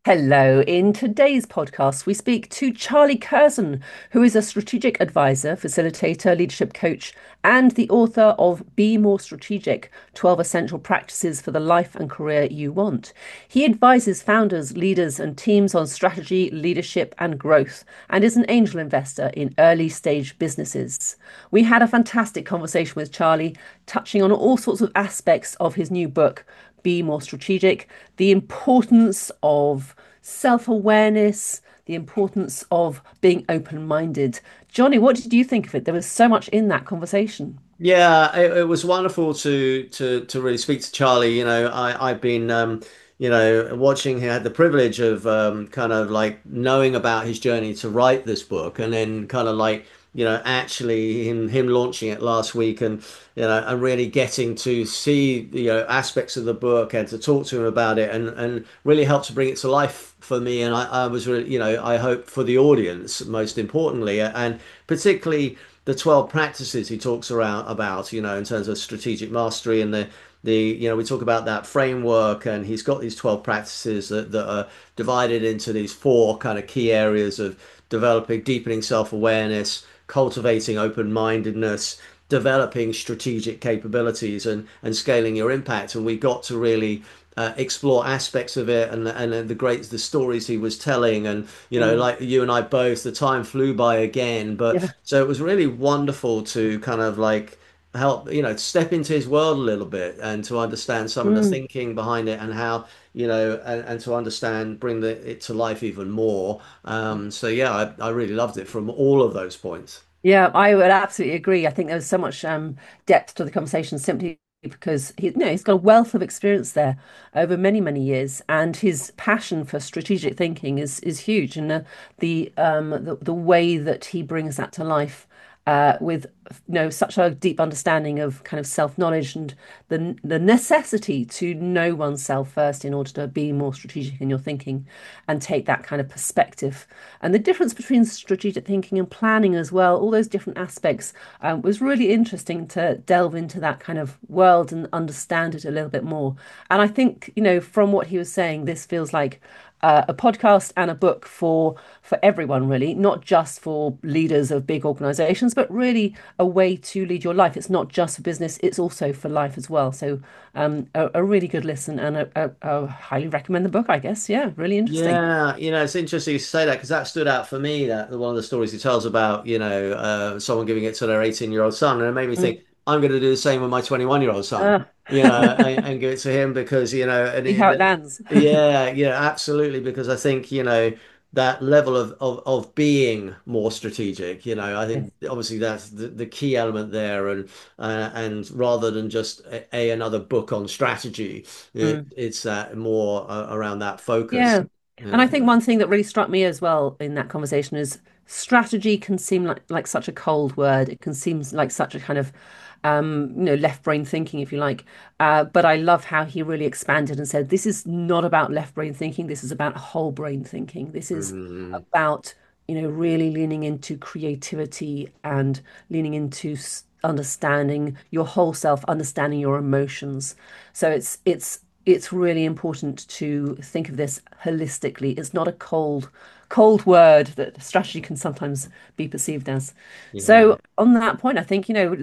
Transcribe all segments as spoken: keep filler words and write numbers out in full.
Hello. In today's podcast, we speak to Charlie Curzon, who is a strategic advisor, facilitator, leadership coach, and the author of Be More Strategic twelve Essential Practices for the Life and Career You Want. He advises founders, leaders, and teams on strategy, leadership, and growth, and is an angel investor in early stage businesses. We had a fantastic conversation with Charlie, touching on all sorts of aspects of his new book, Be More Strategic, the importance of self awareness, the importance of being open minded. Johnny, what did you think of it? There was so much in that conversation. Yeah, it, it was wonderful to to to really speak to Charlie. You know, I I've been um, you know, watching. He had the privilege of um, kind of like knowing about his journey to write this book, and then kind of like you know actually him him launching it last week, and you know, and really getting to see you know aspects of the book and to talk to him about it, and and really help to bring it to life for me. And I, I was really, you know, I hope for the audience most importantly, and particularly the twelve practices he talks around about, you know, in terms of strategic mastery and the the you know we talk about that framework, and he's got these twelve practices that, that are divided into these four kind of key areas of developing deepening self-awareness, cultivating open-mindedness, developing strategic capabilities, and and scaling your impact. And we got to really uh, explore aspects of it, and and the great the stories he was telling, and you know Mm, like you and I both, the time flew by again. But yeah. so it was really wonderful to kind of like help you know step into his world a little bit and to understand some of the Mm. thinking behind it, and how you know and, and to understand bring the, it to life even more. Um so yeah, I, I really loved it from all of those points. Yeah, I would absolutely agree. I think there was so much um, depth to the conversation simply because he, you know, he's got a wealth of experience there over many, many years, and his passion for strategic thinking is is huge. And the the um, the, the way that he brings that to life uh, with you know such a deep understanding of kind of self knowledge and the the necessity to know oneself first in order to be more strategic in your thinking and take that kind of perspective and the difference between strategic thinking and planning as well, all those different aspects, um, was really interesting to delve into that kind of world and understand it a little bit more. And I think, you know, from what he was saying, this feels like uh, a podcast and a book for for everyone, really, not just for leaders of big organizations, but really a way to lead your life. It's not just for business; it's also for life as well. So, um, a, a really good listen, and I, I, I highly recommend the book. I guess, yeah, really interesting. Yeah, you know, it's interesting you say that because that stood out for me. That one of the stories he tells about, you know, uh, someone giving it to their eighteen-year-old son, and it made me think Mm. I'm going to do the same with my twenty-one-year-old son, Uh, you know, and, and give it to him because, you know, and See how it it, lands. yeah, yeah, absolutely, because I think, you know, that level of, of of being more strategic, you know, I Yes. think obviously that's the, the key element there, and uh, and rather than just a, a another book on strategy, it, Mm. it's uh, more uh, around that focus. Yeah. And I Yeah. think one thing that really struck me as well in that conversation is strategy can seem like, like such a cold word. It can seem like such a kind of um, you know, left brain thinking, if you like. Uh, but I love how he really expanded and said, this is not about left brain thinking. This is about whole brain thinking. This is Mm, about, you know, really leaning into creativity and leaning into s- understanding your whole self, understanding your emotions. So it's it's it's really important to think of this holistically. It's not a cold cold word that strategy can sometimes be perceived as. yeah. So on that point, I think, you know,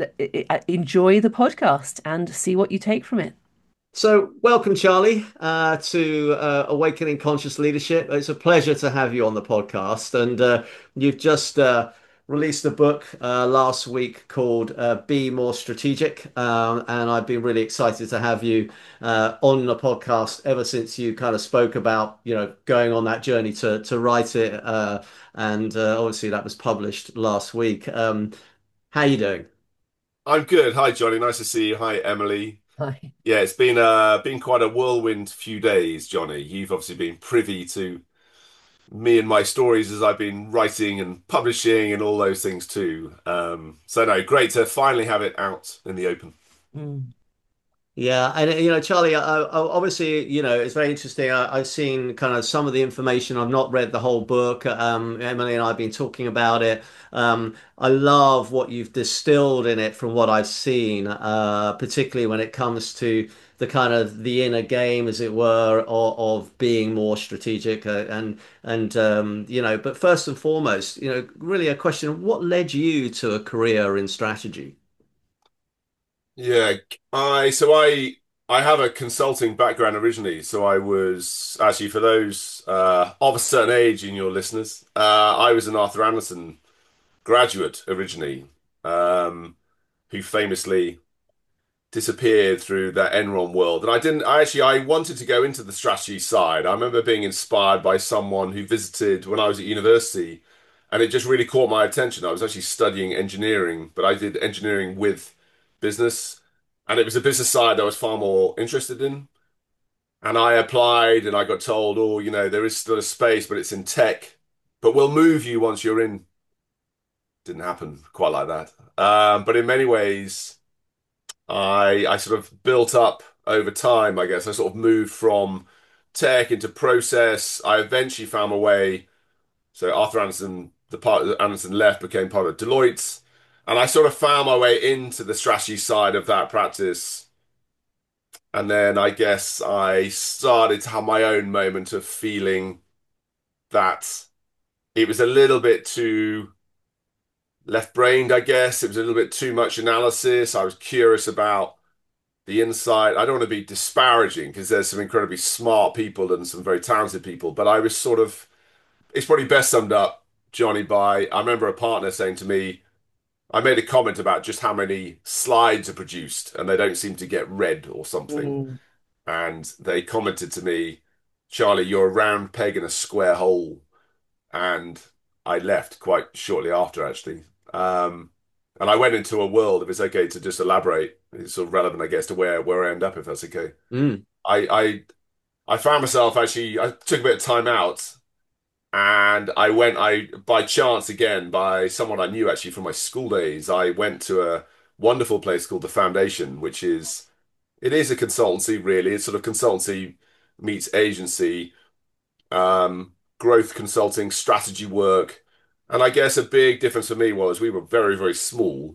enjoy the podcast and see what you take from it. So, welcome, Charlie, uh, to uh, Awakening Conscious Leadership. It's a pleasure to have you on the podcast. And uh, you've just uh, released a book uh, last week called uh, Be More Strategic. Um, and I've been really excited to have you uh, on the podcast ever since you kind of spoke about, you know, going on that journey to, to write it. Uh, and uh, obviously, that was published last week. Um, how you doing? I'm good. Hi, Johnny. Nice to see you. Hi, Emily. Hi. Yeah, it's been uh been quite a whirlwind few days, Johnny. You've obviously been privy to me and my stories as I've been writing and publishing and all those things too. Um, so no, great to finally have it out in the open. Mm. Yeah, and you know, Charlie, I, I, obviously, you know, it's very interesting. I, I've seen kind of some of the information. I've not read the whole book. Um, Emily and I have been talking about it. Um, I love what you've distilled in it from what I've seen, uh, particularly when it comes to the kind of the inner game, as it were, of, of being more strategic uh, and and um, you know. But first and foremost, you know, really a question of what led you to a career in strategy? Yeah, I so I I have a consulting background originally. So I was actually for those uh, of a certain age in your listeners, uh, I was an Arthur Anderson graduate originally, um, who famously disappeared through that Enron world. And I didn't, I actually, I wanted to go into the strategy side. I remember being inspired by someone who visited when I was at university, and it just really caught my attention. I was actually studying engineering, but I did engineering with business, and it was a business side I was far more interested in. And I applied and I got told, oh, you know, there is still a space, but it's in tech, but we'll move you once you're in. Didn't happen quite like that. Um, but in many ways, I I sort of built up over time, I guess. I sort of moved from tech into process. I eventually found my way. So Arthur Anderson, the part that Anderson left, became part of Deloitte. And I sort of found my way into the strategy side of that practice. And then I guess I started to have my own moment of feeling that it was a little bit too left-brained, I guess. It was a little bit too much analysis. I was curious about the insight. I don't want to be disparaging because there's some incredibly smart people and some very talented people, but I was sort of, it's probably best summed up, Johnny, by I remember a partner saying to me, I made a comment about just how many slides are produced and they don't seem to get read or something. Mm. And they commented to me, Charlie, you're a round peg in a square hole. And I left quite shortly after, actually. Um, and I went into a world, if it's okay to just elaborate, it's sort of relevant, I guess, to where, where I end up, if that's okay. Mm. I, I, I found myself actually, I took a bit of time out and I went, I, by chance again, by someone I knew actually from my school days, I went to a wonderful place called the Foundation, which is, it is a consultancy, really. It's sort of consultancy meets agency, um, growth consulting, strategy work. And I guess a big difference for me was we were very, very small.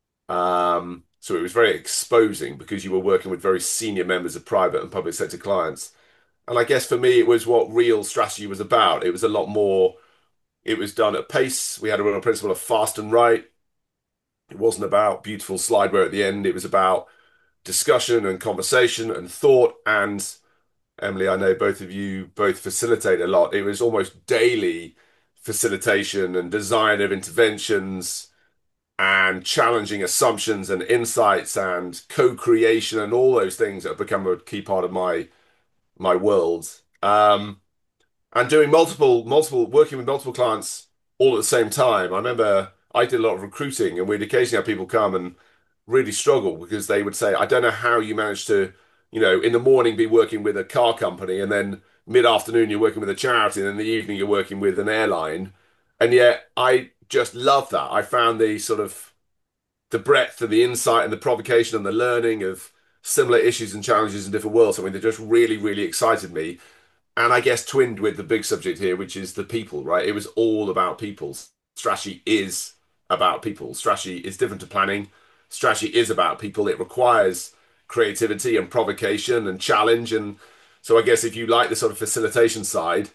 Um, so it was very exposing because you were working with very senior members of private and public sector clients. And I guess for me, it was what real strategy was about. It was a lot more, it was done at pace. We had a real principle of fast and right. It wasn't about beautiful slideware at the end. It was about discussion and conversation and thought. And Emily, I know both of you both facilitate a lot. It was almost daily facilitation and design of interventions and challenging assumptions and insights and co-creation and all those things that have become a key part of my my world. Um, and doing multiple, multiple, working with multiple clients all at the same time. I remember I did a lot of recruiting, and we'd occasionally have people come and really struggle because they would say, "I don't know how you managed to, you know, in the morning be working with a car company, and then mid-afternoon you're working with a charity, and in the evening you're working with an airline." And yet, I just love that. I found the sort of the breadth and the insight and the provocation and the learning of similar issues and challenges in different worlds. I mean, they just really, really excited me. And I guess twinned with the big subject here, which is the people, right? It was all about people. Strategy is about people. Strategy is different to planning. Strategy is about people. It requires creativity and provocation and challenge. And so I guess if you like the sort of facilitation side,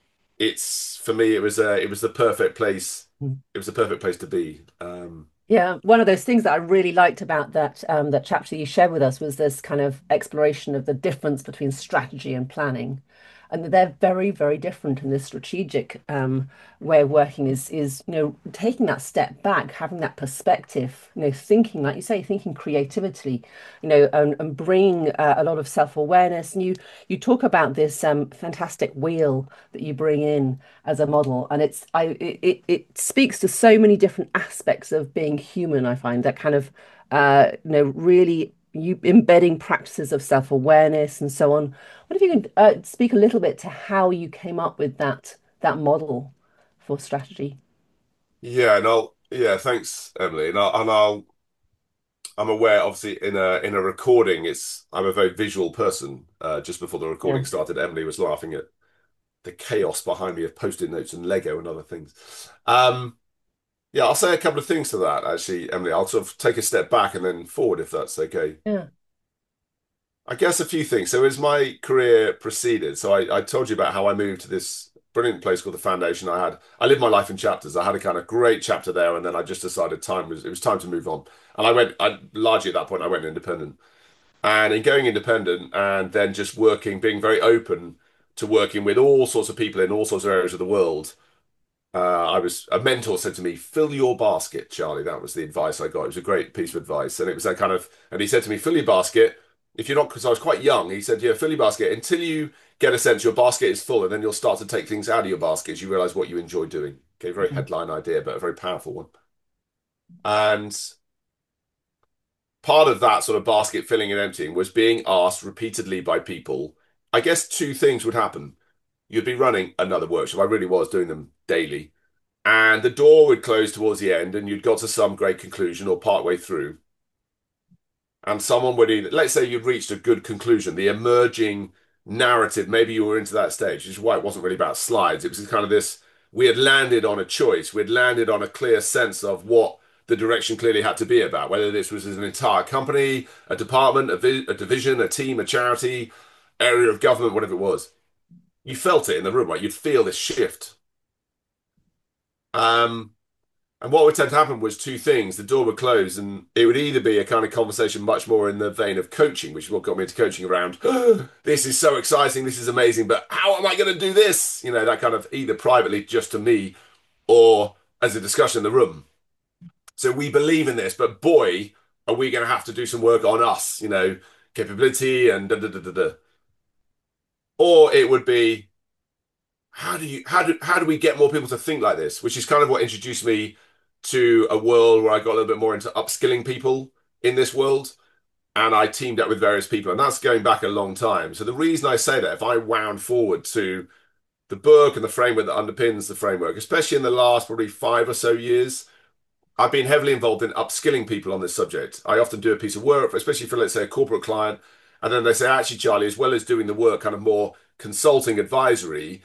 it's for me, it was a, it was the perfect place. It was the perfect place to be. Um, Yeah, one of those things that I really liked about that um, that chapter you shared with us was this kind of exploration of the difference between strategy and planning, and that they're very, very different. And this strategic um, way of working is is you know taking that step back, having that perspective, you know, thinking like you say, thinking creatively, you know, and, and bringing uh, a lot of self-awareness. And you you talk about this um, fantastic wheel that you bring in as a model, and it's I it, it it speaks to so many different aspects of being human. I find that kind of uh you know really you embedding practices of self-awareness and so on. What if you could uh, speak a little bit to how you came up with that that model for strategy? yeah, and I'll, yeah, thanks, Emily. And I'll, and I'll I'm aware, obviously, in a in a recording, it's I'm a very visual person. Uh, just before the Yeah. recording started, Emily was laughing at the chaos behind me of post-it notes and Lego and other things. Um, yeah, I'll say a couple of things to that, actually, Emily. I'll sort of take a step back and then forward, if that's okay. Yeah. I guess a few things. So as my career proceeded, so I, I told you about how I moved to this brilliant place called the Foundation. I had I lived my life in chapters. I had a kind of great chapter there, and then I just decided time was it was time to move on. And I went I largely at that point I went independent. And in going independent and then just working, being very open to working with all sorts of people in all sorts of areas of the world. Uh, I was a mentor said to me, "Fill your basket, Charlie." That was the advice I got. It was a great piece of advice, and it was that kind of. And he said to me, "Fill your basket. If you're not," because I was quite young. He said, "Yeah, fill your basket until you get a sense your basket is full, and then you'll start to take things out of your basket as you realize what you enjoy doing." Okay, very Mhm. headline idea, but a very powerful one. And part of that sort of basket filling and emptying was being asked repeatedly by people. I guess two things would happen. You'd be running another workshop. I really was doing them daily. And the door would close towards the end, and you'd got to some great conclusion or part way through. And someone would either, let's say you'd reached a good conclusion, the emerging narrative, maybe you were into that stage, which is why it wasn't really about slides. It was kind of this, we had landed on a choice, we'd landed on a clear sense of what the direction clearly had to be about, whether this was as an entire company, a department, a, vi a division, a team, a charity, area of government, whatever it was. You felt it in the room, right? You'd feel this shift. Um, And what would tend to happen was two things. The door would close, and it would either be a kind of conversation much more in the vein of coaching, which is what got me into coaching around, "Oh, this is so exciting, this is amazing, but how am I going to do this?" You know, that kind of either privately just to me or as a discussion in the room. So we believe in this, but boy, are we going to have to do some work on us, you know, capability and da da da da da. Or it would be, how do you how do how do we get more people to think like this? Which is kind of what introduced me to a world where I got a little bit more into upskilling people in this world, and I teamed up with various people, and that's going back a long time. So the reason I say that, if I wound forward to the book and the framework that underpins the framework, especially in the last probably five or so years, I've been heavily involved in upskilling people on this subject. I often do a piece of work, especially for, let's say, a corporate client, and then they say, actually, Charlie, as well as doing the work, kind of more consulting advisory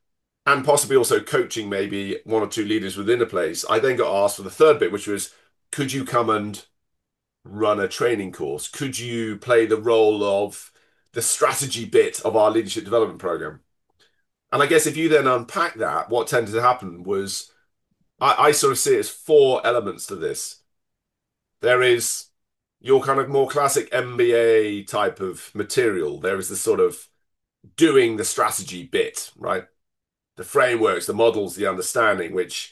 and possibly also coaching maybe one or two leaders within a place, I then got asked for the third bit, which was, could you come and run a training course? Could you play the role of the strategy bit of our leadership development program? And I guess if you then unpack that, what tended to happen was I, I sort of see it as four elements to this. There is your kind of more classic M B A type of material. There is the sort of doing the strategy bit, right? The frameworks, the models, the understanding, which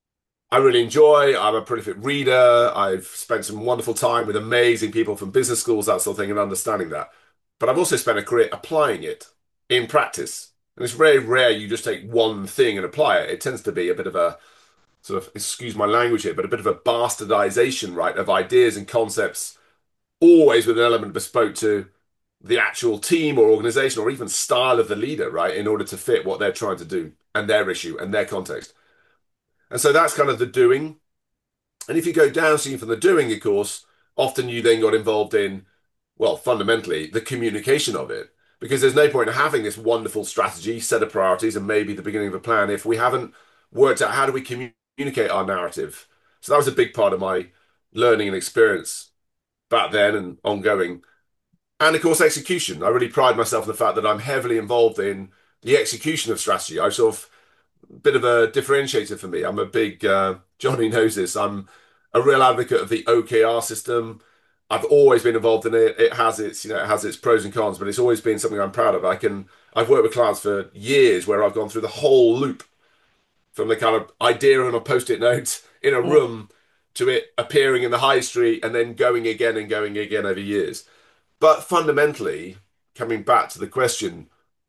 I really enjoy. I'm a prolific reader. I've spent some wonderful time with amazing people from business schools, that sort of thing, and understanding that. But I've also spent a career applying it in practice. And it's very rare you just take one thing and apply it. It tends to be a bit of a sort of, excuse my language here, but a bit of a bastardization, right, of ideas and concepts, always with an element bespoke to the actual team or organization or even style of the leader, right, in order to fit what they're trying to do and their issue and their context. And so that's kind of the doing. And if you go downstream from the doing, of course, often you then got involved in, well, fundamentally, the communication of it. Because there's no point in having this wonderful strategy, set of priorities, and maybe the beginning of a plan if we haven't worked out how do we communicate our narrative. So that was a big part of my learning and experience back then and ongoing. And of course, execution. I really pride myself in the fact that I'm heavily involved in the execution of strategy. I sort of bit of a differentiator for me. I'm a big uh, Johnny knows this. I'm a real advocate of the O K R system. I've always been involved in it. It has its, you know, it has its pros and cons, but it's always been something I'm proud of. I can, I've worked with clients for years where I've gone through the whole loop from the kind of idea on a post-it note in a Mm. room to it appearing in the high street and then going again and going again over years. But fundamentally, coming back to the question,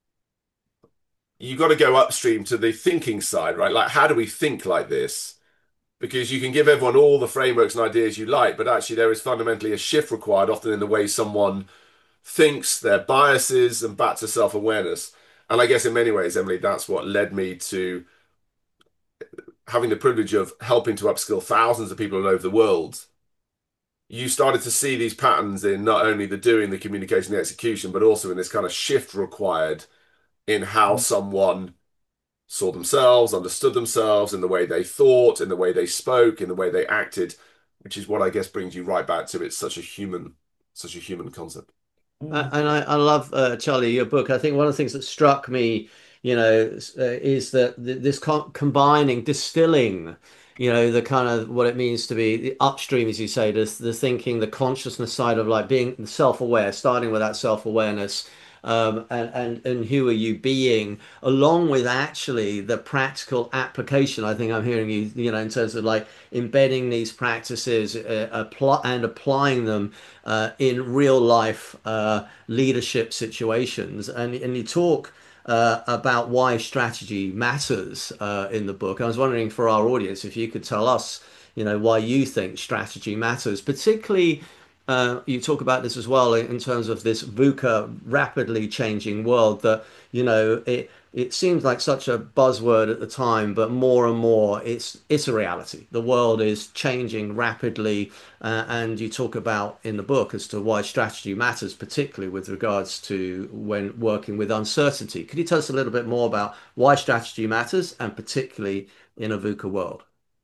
you got to go upstream to the thinking side, right? Like, how do we think like this? Because you can give everyone all the frameworks and ideas you like, but actually there is fundamentally a shift required, often in the way someone thinks, their biases, and back to self-awareness. And I guess in many ways, Emily, that's what led me to having the privilege of helping to upskill thousands of people all over the world you started to see these patterns in not only the doing, the communication, the execution, but also in this kind of shift required in how someone saw themselves, understood themselves, in the way they thought, in the way they spoke, in the way they acted, which is what I guess brings you right back to it's such a human, such a human concept. Uh, Mm, and I, I love uh, Charlie, your book. I think one of the things that struck me, you know, s- uh, is that th this co combining, distilling, you know, the kind of what it means to be the upstream, as you say, the, the thinking, the consciousness side of like being self-aware, starting with that self-awareness, um, and and and who are you being, along with actually the practical application. I think I'm hearing you, you know, in terms of like embedding these practices, uh, apply and applying them uh, in real life uh, leadership situations. And, and you talk uh, about why strategy matters uh, in the book. I was wondering for our audience if you could tell us, you know, why you think strategy matters, particularly. Uh, you talk about this as well in terms of this VUCA rapidly changing world that, you know, it it seems like such a buzzword at the time, but more and more it's it's a reality. The world is changing rapidly, uh, and you talk about in the book as to why strategy matters, particularly with regards to when working with uncertainty. Could you tell us a little bit more about why strategy matters, and particularly in a VUCA world?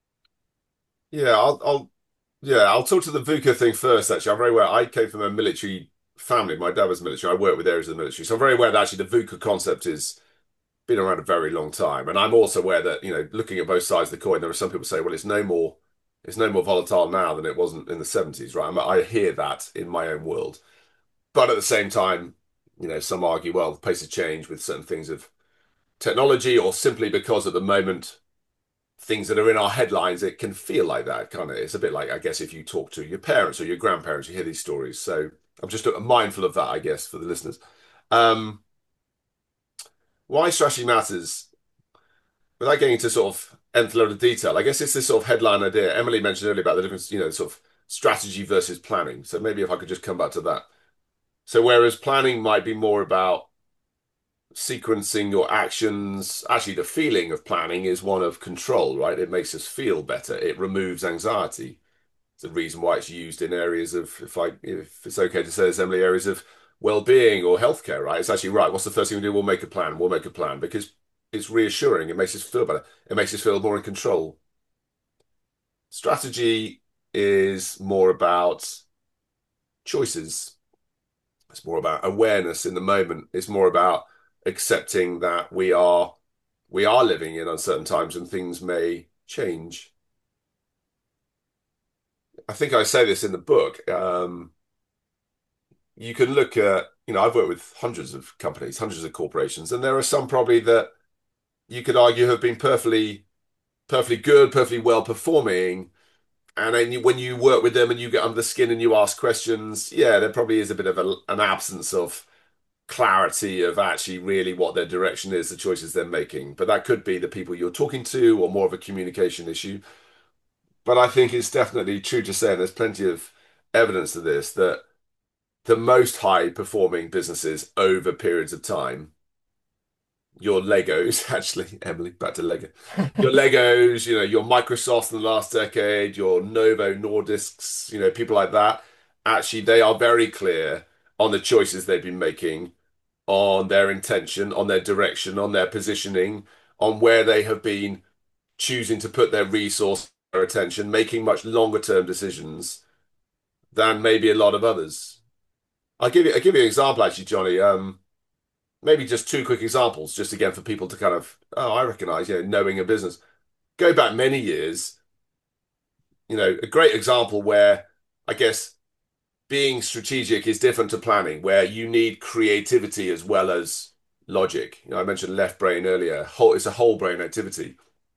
Yeah, I'll, I'll, yeah, I'll talk to the VUCA thing first. Actually, I'm very aware. I came from a military family. My dad was military. I worked with areas of the military, so I'm very aware that actually the VUCA concept has been around a very long time. And I'm also aware that, you know, looking at both sides of the coin, there are some people say, well, it's no more, it's no more volatile now than it wasn't in the seventies, right? I I hear that in my own world. But at the same time, you know, some argue, well, the pace of change with certain things of technology, or simply because at the moment, things that are in our headlines, it can feel like that, kind of. It's a bit like, I guess, if you talk to your parents or your grandparents, you hear these stories. So I'm just mindful of that, I guess, for the listeners. Um, why strategy matters, without getting into sort of nth load of detail, I guess it's this sort of headline idea. Emily mentioned earlier about the difference, you know, sort of strategy versus planning. So maybe if I could just come back to that. So whereas planning might be more about sequencing your actions, actually the feeling of planning is one of control, right? It makes us feel better. It removes anxiety. It's the reason why it's used in areas of, if I, if it's okay to say this, Emily, areas of well-being or healthcare, right? It's actually right. What's the first thing we do? We'll make a plan. We'll make a plan because it's reassuring. It makes us feel better. It makes us feel more in control. Strategy is more about choices. It's more about awareness in the moment. It's more about accepting that we are we are living in uncertain times and things may change. I think I say this in the book. Um, you can look at, you know, I've worked with hundreds of companies, hundreds of corporations, and there are some probably that you could argue have been perfectly, perfectly good, perfectly well performing. And then you, when you work with them and you get under the skin and you ask questions, yeah, there probably is a bit of a, an absence of clarity of actually really what their direction is, the choices they're making. But that could be the people you're talking to or more of a communication issue. But I think it's definitely true to say, and there's plenty of evidence to this, that the most high performing businesses over periods of time, your Legos, actually, Emily, back to Lego, your Legos, you know, your Microsoft in the last decade, your Novo Nordisks, you know, people like that, actually, they are very clear on the choices they've been making, on their intention, on their direction, on their positioning, on where they have been choosing to put their resource, their attention, making much longer term decisions than maybe a lot of others. I'll give you I'll give you an example actually, Johnny. Um, maybe just two quick examples, just again for people to kind of, oh, I recognize, you know, knowing a business. Go back many years, you know, a great example where I guess being strategic is different to planning, where you need creativity as well as logic. You know, I mentioned left brain earlier. Whole, it's a whole brain activity.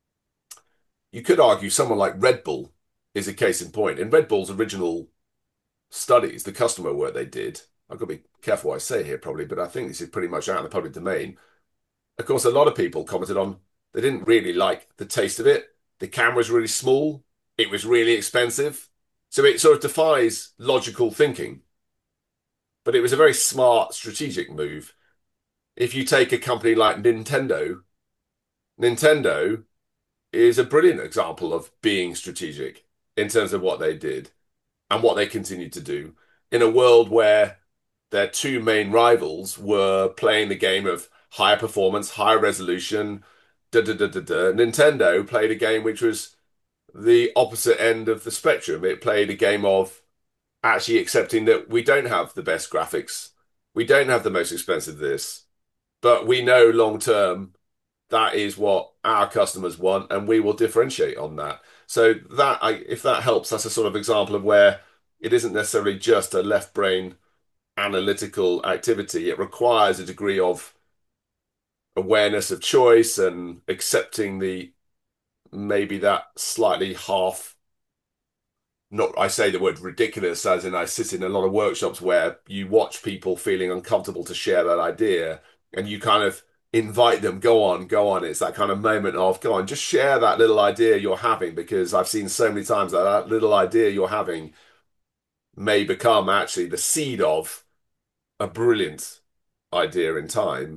You could argue someone like Red Bull is a case in point. In Red Bull's original studies, the customer work they did, I've got to be careful what I say here probably, but I think this is pretty much out in the public domain. Of course, a lot of people commented on they didn't really like the taste of it. The camera was really small. It was really expensive. So it sort of defies logical thinking. But it was a very smart strategic move. If you take a company like Nintendo, Nintendo is a brilliant example of being strategic in terms of what they did. and what they continued to do in a world where their two main rivals were playing the game of higher performance, higher resolution. Da, da, da, da, da. Nintendo played a game which was the opposite end of the spectrum. It played a game of actually accepting that we don't have the best graphics, we don't have the most expensive this, but we know long term that is what our customers want, and we will differentiate on that. So that, I, if that helps, that's a sort of example of where it isn't necessarily just a left brain analytical activity. It requires a degree of awareness of choice and accepting the maybe that slightly half, not, I say the word ridiculous as in I sit in a lot of workshops where you watch people feeling uncomfortable to share that idea and you kind of invite them, go on, go on. It's that kind of moment of, go on, just share that little idea you're having, because I've seen so many times that that little idea you're having may become actually the seed of a brilliant idea in time.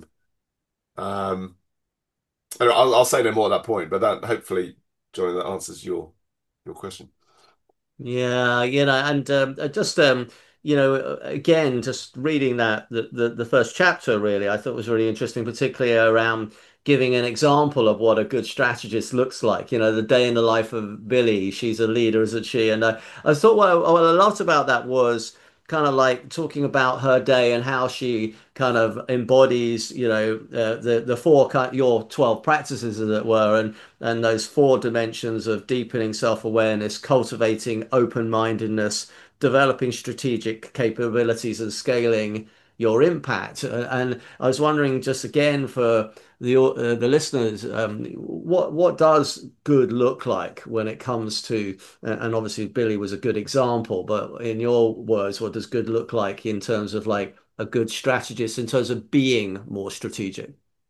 Um, I'll, I'll say no more at that point, but that hopefully, Johnny, that answers your your question. Yeah, you know, and um, uh, just um, you know, uh, again, just reading that the, the the first chapter really, I thought was really interesting, particularly around giving an example of what a good strategist looks like. You know, the day in the life of Billy. She's a leader, isn't she? And I, I thought what I, what I loved about that was kind of like talking about her day and how she kind of embodies, you know, uh, the the four kind your twelve practices as it were, and and those four dimensions of deepening self-awareness, cultivating open-mindedness, developing strategic capabilities, and scaling your impact. Uh, And I was wondering, just again for the uh, the listeners, um, what what does good look like when it comes to, uh, and obviously Billy was a good example, but in your words, what does good look like in terms of like a good strategist in terms of being more strategic?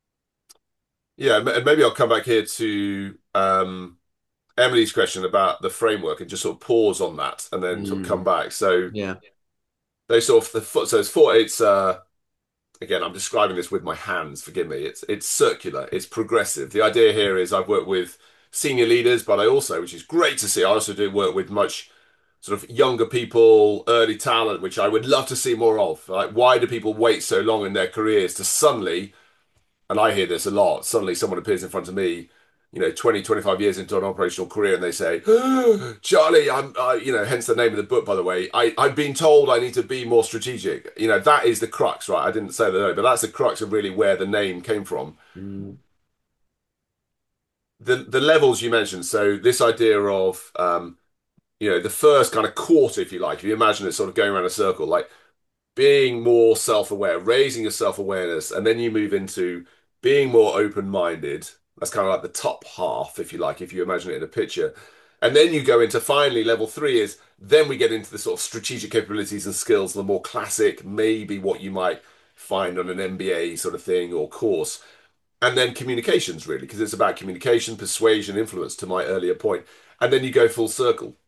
Yeah, and maybe I'll come back here to um, Emily's question about the framework and just sort of pause on that and then sort of come Mm, back. So yeah. they sort of the foot. So it's four. It's uh, again, I'm describing this with my hands. Forgive me. It's it's circular. It's progressive. The idea here is I've worked with senior leaders, but I also, which is great to see, I also do work with much sort of younger people, early talent, which I would love to see more of. Like, why do people wait so long in their careers to suddenly, and I hear this a lot, suddenly someone appears in front of me, you know, twenty, twenty-five years into an operational career, and they say, Charlie, I'm, uh, you know, hence the name of the book, by the way, I, I've been told I need to be more strategic. You know, that is the crux, right? I didn't say that, but that's the crux of really where the name came from. Mm, The the levels you mentioned, so this idea of, um, you know, the first kind of quarter, if you like, if you imagine it sort of going around a circle, like being more self-aware, raising your self-awareness, and then you move into being more open-minded. That's kind of like the top half, if you like, if you imagine it in a picture. And then you go into finally level three is then we get into the sort of strategic capabilities and skills, the more classic, maybe what you might find on an M B A sort of thing or course. And then communications, really, because it's about communication, persuasion, influence, to my earlier point. And then you go full circle.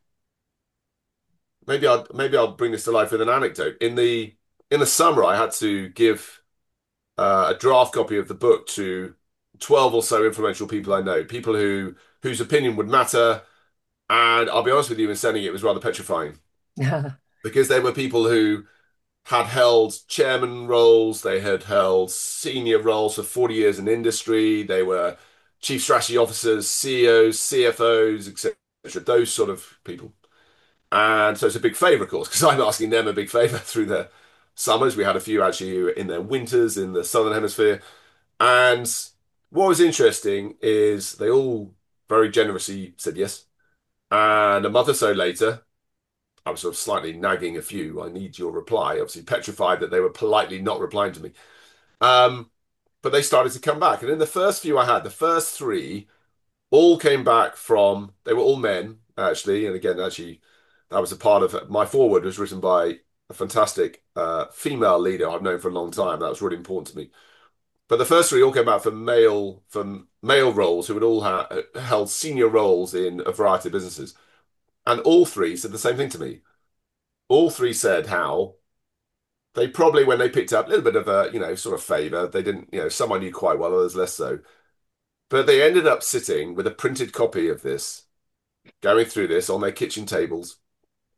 Maybe I'll maybe I'll bring this to life with an anecdote. In the in the summer, I had to give uh, a draft copy of the book to twelve or so influential people I know, people who whose opinion would matter. And I'll be honest with you, in sending it, it was rather petrifying because they were people who had held chairman roles, they had held senior roles for forty years in industry, they were chief strategy officers, C E Os, C F Os, et cetera. Those sort of people. And so it's a big favour, of course, because I'm asking them a big favour through the summers. We had a few actually who were in their winters in the Southern Hemisphere. And what was interesting is they all very generously said yes. And a month or so later, I was sort of slightly nagging a few. I need your reply. Obviously, petrified that they were politely not replying to me. Um, but they started to come back. And in the first few I had, the first three all came back from, they were all men, actually. And again, actually, that was a part of my foreword was written by a fantastic uh, female leader I've known for a long time. That was really important to me. But the first three all came out from male from male roles who had all ha held senior roles in a variety of businesses. And all three said the same thing to me. All three said how they probably, when they picked up a little bit of a, you know, sort of favor, they didn't, you know, some I knew quite well, others less so. But they ended up sitting with a printed copy of this, going through this on their kitchen tables,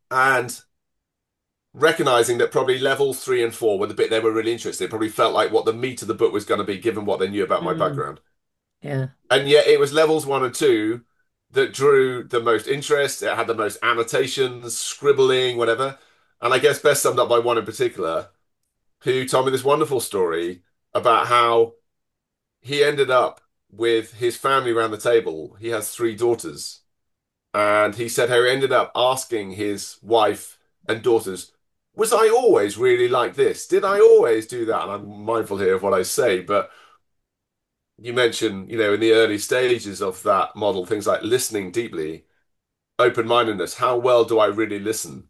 and recognizing that probably levels three and four were the bit they were really interested in. Probably felt like what the meat of the book was going to be, given what they knew about my Mm, background. yeah. And yet it was levels one and two that drew the most interest. It had the most annotations, scribbling, whatever. And I guess best summed up by one in particular, who told me this wonderful story about how he ended up with his family around the table. He has three daughters. And he said how he ended up asking his wife and daughters, was I always really like this? Did I always do that? And I'm mindful here of what I say, but you mentioned, you know, in the early stages of that model, things like listening deeply, open-mindedness. How well do I really listen?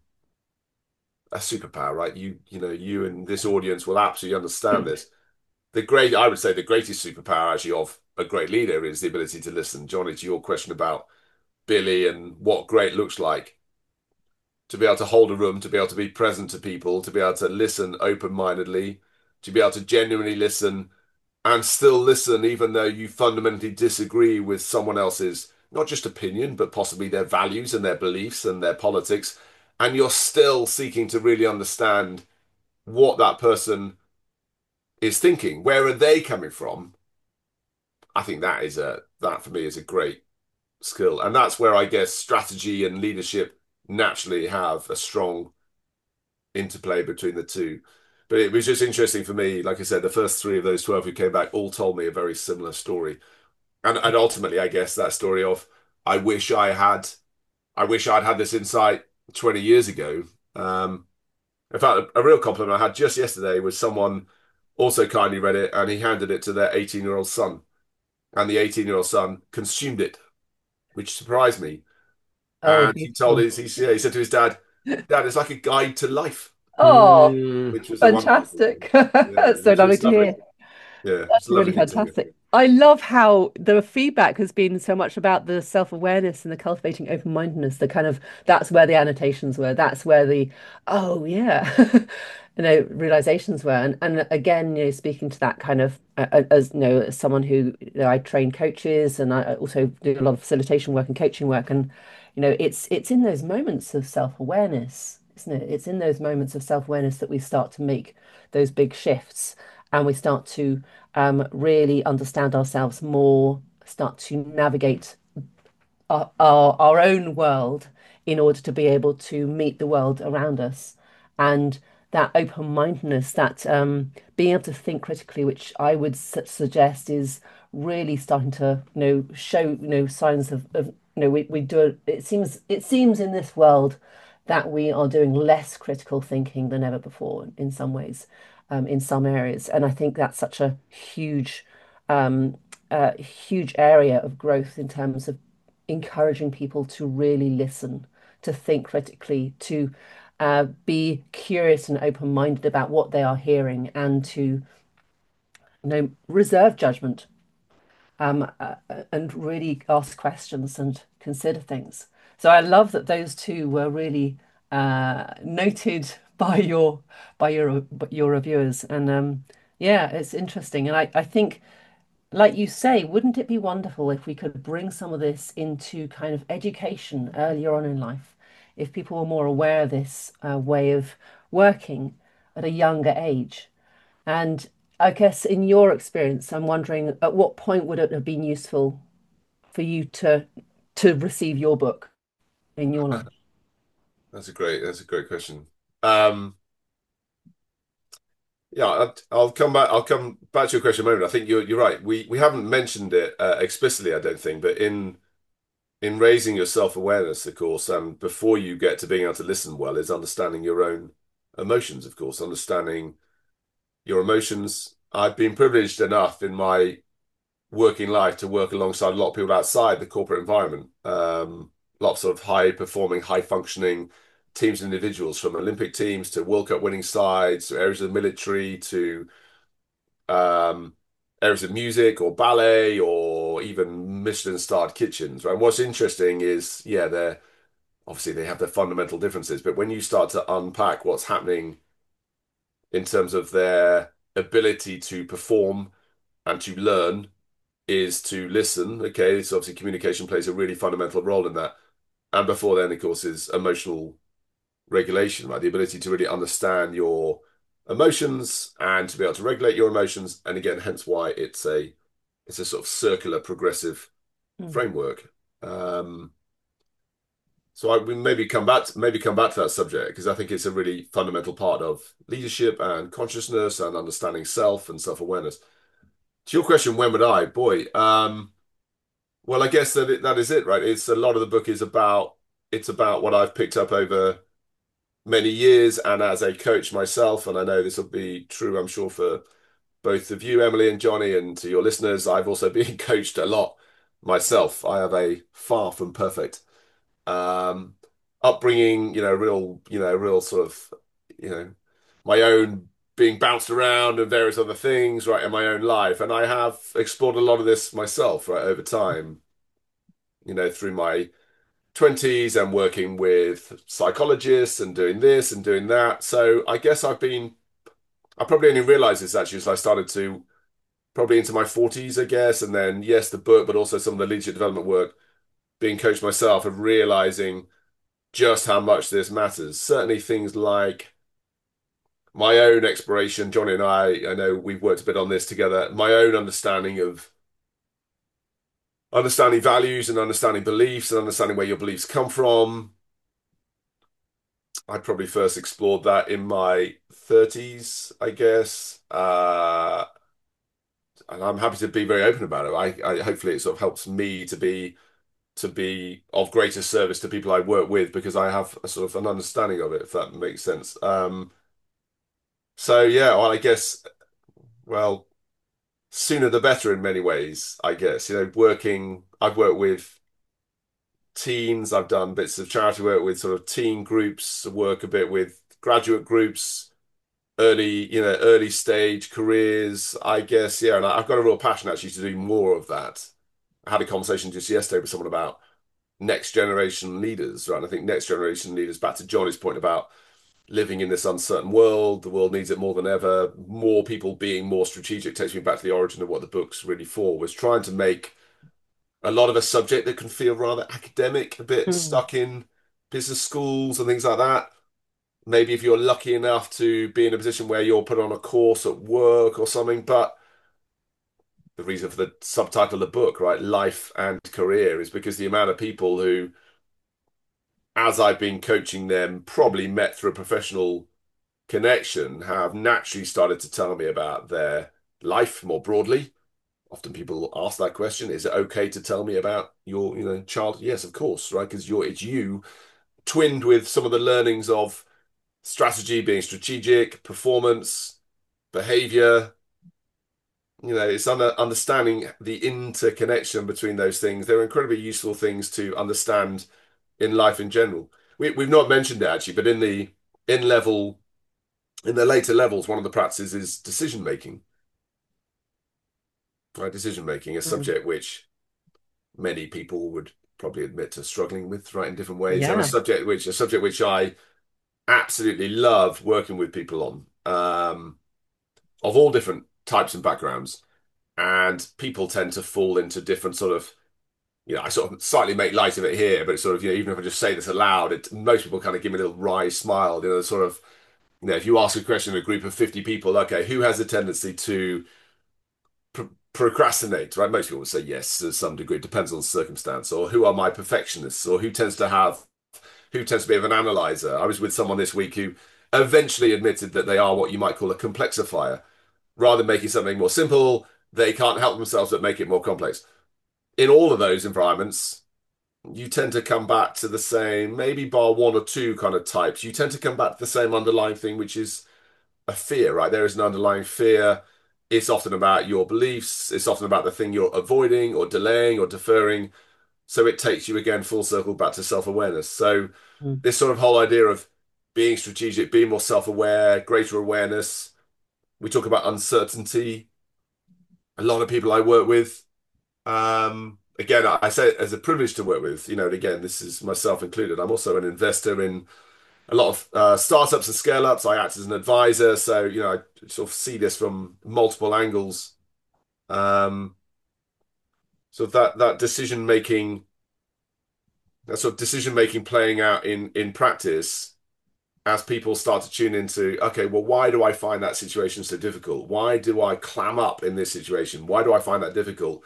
A superpower, right? You, you know, you and this audience will absolutely understand this. The great, I would say, the greatest superpower actually of a great leader is the ability to listen. Johnny, to your question about Billy and what great looks like, to be able to hold a room, to be able to be present to people, to be able to listen open-mindedly, to be able to genuinely listen and still listen, even though you fundamentally disagree with someone else's, not just opinion, but possibly their values and their beliefs and their politics. And you're still seeking to really understand what that person is thinking. Where are they coming from? I think that is a, that for me is a great skill. And that's where I guess strategy and leadership naturally have a strong interplay between the two. But it was just interesting for me. Like I said, the first three of those twelve who came back all told me a very similar story. And and ultimately, I guess that story of I wish I had, I wish I'd had this insight twenty years ago. Um, in fact, a, a real compliment I had just yesterday was someone also kindly read it and he handed it to their eighteen-year-old son, and the eighteen-year-old son consumed it, which surprised me. Oh, And he told beautiful. his, he, yeah, he said to his dad, "Dad, it's like a guide to life," Oh, Mm. which was a wonderful thing. fantastic. Yeah, That's so which lovely was to lovely. hear. Yeah, it's That's a really lovely thing to hear. fantastic. I love how the feedback has been so much about the self-awareness and the cultivating open-mindedness. The kind of that's where the annotations were. That's where the oh yeah, you know, realizations were. And and again, you know, speaking to that kind of uh, uh, as you know, as someone who you know, I train coaches and I also do a lot of facilitation work and coaching work. And you know, it's it's in those moments of self-awareness, isn't it? It's in those moments of self-awareness that we start to make those big shifts and we start to um, really understand ourselves more, start to navigate our, our, our own world in order to be able to meet the world around us. And that open-mindedness, that um, being able to think critically, which I would su suggest is really starting to, you know, show, you know, signs of, of, you know, we, we do, it seems, it seems in this world that we are doing less critical thinking than ever before in some ways, um, in some areas. And I think that's such a huge, um, uh, huge area of growth in terms of encouraging people to really listen, to think critically, to uh, be curious and open-minded about what they are hearing, and to you know reserve judgment um, uh, and really ask questions and consider things. So I love that those two were really uh, noted by your by your your reviewers, and um, yeah, it's interesting, and I I think like you say, wouldn't it be wonderful if we could bring some of this into kind of education earlier on in life? If people were more aware of this uh, way of working at a younger age. And I guess in your experience, I'm wondering at what point would it have been useful for you to to receive your book in your life? That's a great, that's a great question. Um, yeah, I'll, I'll come back. I'll come back to your question in a moment. I think you're you're right. We we haven't mentioned it uh, explicitly, I don't think, but in in raising your self-awareness, of course, and before you get to being able to listen well, is understanding your own emotions, of course, understanding your emotions. I've been privileged enough in my working life to work alongside a lot of people outside the corporate environment. Um, lots of high performing, high functioning teams and individuals, from Olympic teams to World Cup winning sides to areas of the military to um, areas of music or ballet or even Michelin starred kitchens, right? What's interesting is, yeah, they're obviously they have their fundamental differences, but when you start to unpack what's happening in terms of their ability to perform and to learn is to listen. Okay, so obviously communication plays a really fundamental role in that. And before then, of course, is emotional regulation, right? The ability to really understand your emotions and to be able to regulate your emotions. And again, hence why it's a it's a sort of circular progressive Mm. framework. Um, so I we maybe come back to, maybe come back to that subject because I think it's a really fundamental part of leadership and consciousness and understanding self and self-awareness. To your question, when would I? Boy, um, well, I guess that it, that is it, right? It's a lot of the book is about it's about what I've picked up over many years and as a coach myself, and I know this will be true, I'm sure, for both of you, Emily and Johnny, and to your listeners, I've also been coached a lot myself. I have a far from perfect um, upbringing, you know, real, you know, real sort of, you know, my own being bounced around and various other things, right, in my own life. And I have explored a lot of this myself, right, over time, you know, through my twenties and working with psychologists and doing this and doing that. So I guess I've been, I probably only realized this actually as I started to probably into my forties, I guess. And then, yes, the book, but also some of the leadership development work, being coached myself of realizing just how much this matters. Certainly things like my own exploration, Johnny and I, I know we've worked a bit on this together, my own understanding of understanding values and understanding beliefs and understanding where your beliefs come from. I probably first explored that in my thirties, I guess. Uh, and I'm happy to be very open about it. I, I hopefully it sort of helps me to be to be of greater service to people I work with because I have a sort of an understanding of it, if that makes sense. Um, so yeah, well, I guess, well, sooner the better in many ways, I guess. You know, working, I've worked with teens, I've done bits of charity work with sort of teen groups, work a bit with graduate groups, early, you know, early stage careers, I guess. Yeah, and I- I've got a real passion actually to do more of that. I had a conversation just yesterday with someone about next generation leaders, right? And I think next generation leaders, back to Johnny's point about living in this uncertain world, the world needs it more than ever. More people being more strategic takes me back to the origin of what the book's really for, was trying to make a lot of a subject that can feel rather academic, a bit Mm. stuck in business schools and things like that. Maybe if you're lucky enough to be in a position where you're put on a course at work or something, but the reason for the subtitle of the book, right, Life and Career, is because the amount of people who, as I've been coaching them, probably met through a professional connection, have naturally started to tell me about their life more broadly. Often people ask that question, is it okay to tell me about your, you know, child? Yes, of course, right? Because you're it's you twinned with some of the learnings of strategy, being strategic, performance, behavior. You know, it's under, understanding the interconnection between those things. They're incredibly useful things to understand in life in general. We, we've not mentioned it actually, but in the in level in the later levels, one of the practices is decision making. Right, decision making, a Mm. subject which many people would probably admit to struggling with, right, in different ways, and a Yeah. subject which a subject which I absolutely love working with people on, um, of all different types and backgrounds. And people tend to fall into different sort of, you know, I sort of slightly make light of it here, but it's sort of, you know, even if I just say this aloud, it most people kind of give me a little wry smile, you know, sort of, you know, if you ask a question in a group of fifty people, okay, who has a tendency to pro procrastinate, right? Most people would say yes to some degree. It depends on the circumstance. Or who are my perfectionists? Or who tends to have, who tends to be of an analyzer? I was with someone this week who eventually admitted that they are what you might call a complexifier. Rather than making something more simple, they can't help themselves but make it more complex. In all of those environments, you tend to come back to the same, maybe bar one or two kind of types. You tend to come back to the same underlying thing, which is a fear, right? There is an underlying fear. It's often about your beliefs. It's often about the thing you're avoiding or delaying or deferring. So it takes you again full circle back to self-awareness. So Mm. this sort of whole idea of being strategic, being more self-aware, greater awareness. We talk about uncertainty. A lot of people I work with, um, again, I, I say it as a privilege to work with, you know, and again, this is myself included. I'm also an investor in a lot of uh, startups and scale ups. I act as an advisor, so you know I sort of see this from multiple angles. Um, so that that decision making, that sort of decision making playing out in in practice. as people start to tune into, okay, well, why do I find that situation so difficult? Why do I clam up in this situation? Why do I find that difficult?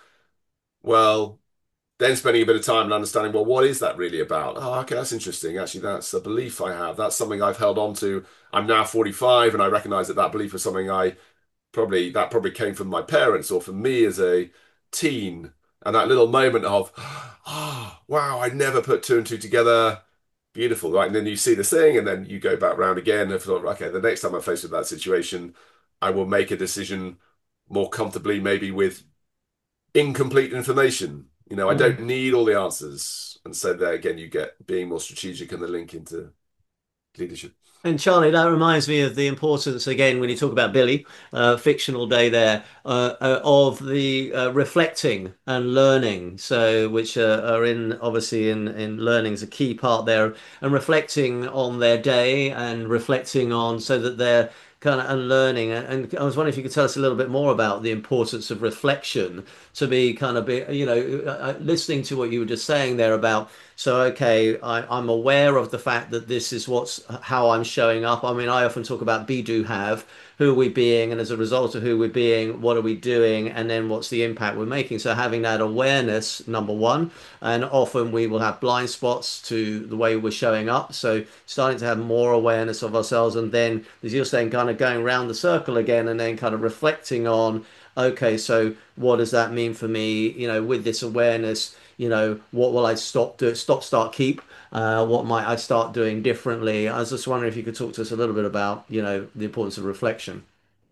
Well, then spending a bit of time and understanding, well, what is that really about? Oh, okay, that's interesting. Actually, that's a belief I have. That's something I've held on to. I'm now forty-five, and I recognize that that belief was something I probably that probably came from my parents or from me as a teen. And that little moment of, oh, wow, I never put two and two together. Beautiful, right? And then you see the thing, and then you go back round again and thought, okay, the next time I'm faced with that situation, I will make a decision more comfortably, maybe with incomplete information. You know, I Mm. don't need all the answers. And so there again, you get being more strategic and the link into leadership. And Charlie, that reminds me of the importance, again, when you talk about Billy, uh, fictional day there, uh, uh, of the uh, reflecting and learning. So, which uh, are in, obviously, in, in learning is a key part there, and reflecting on their day and reflecting on so that they're kind of and learning. And, and I was wondering if you could tell us a little bit more about the importance of reflection to be kind of be, you know, uh, uh, listening to what you were just saying there about. So, okay, I, I'm aware of the fact that this is what's how I'm showing up. I mean, I often talk about be, do, have. Who are we being? And as a result of who we're being, what are we doing? And then what's the impact we're making? So having that awareness, number one, and often we will have blind spots to the way we're showing up. So starting to have more awareness of ourselves, and then, as you're saying, kind of going round the circle again, and then kind of reflecting on, okay, so what does that mean for me? You know, with this awareness, you know, what will I stop do stop start keep? Uh, what might I start doing differently? I was just wondering if you could talk to us a little bit about, you know, the importance of reflection.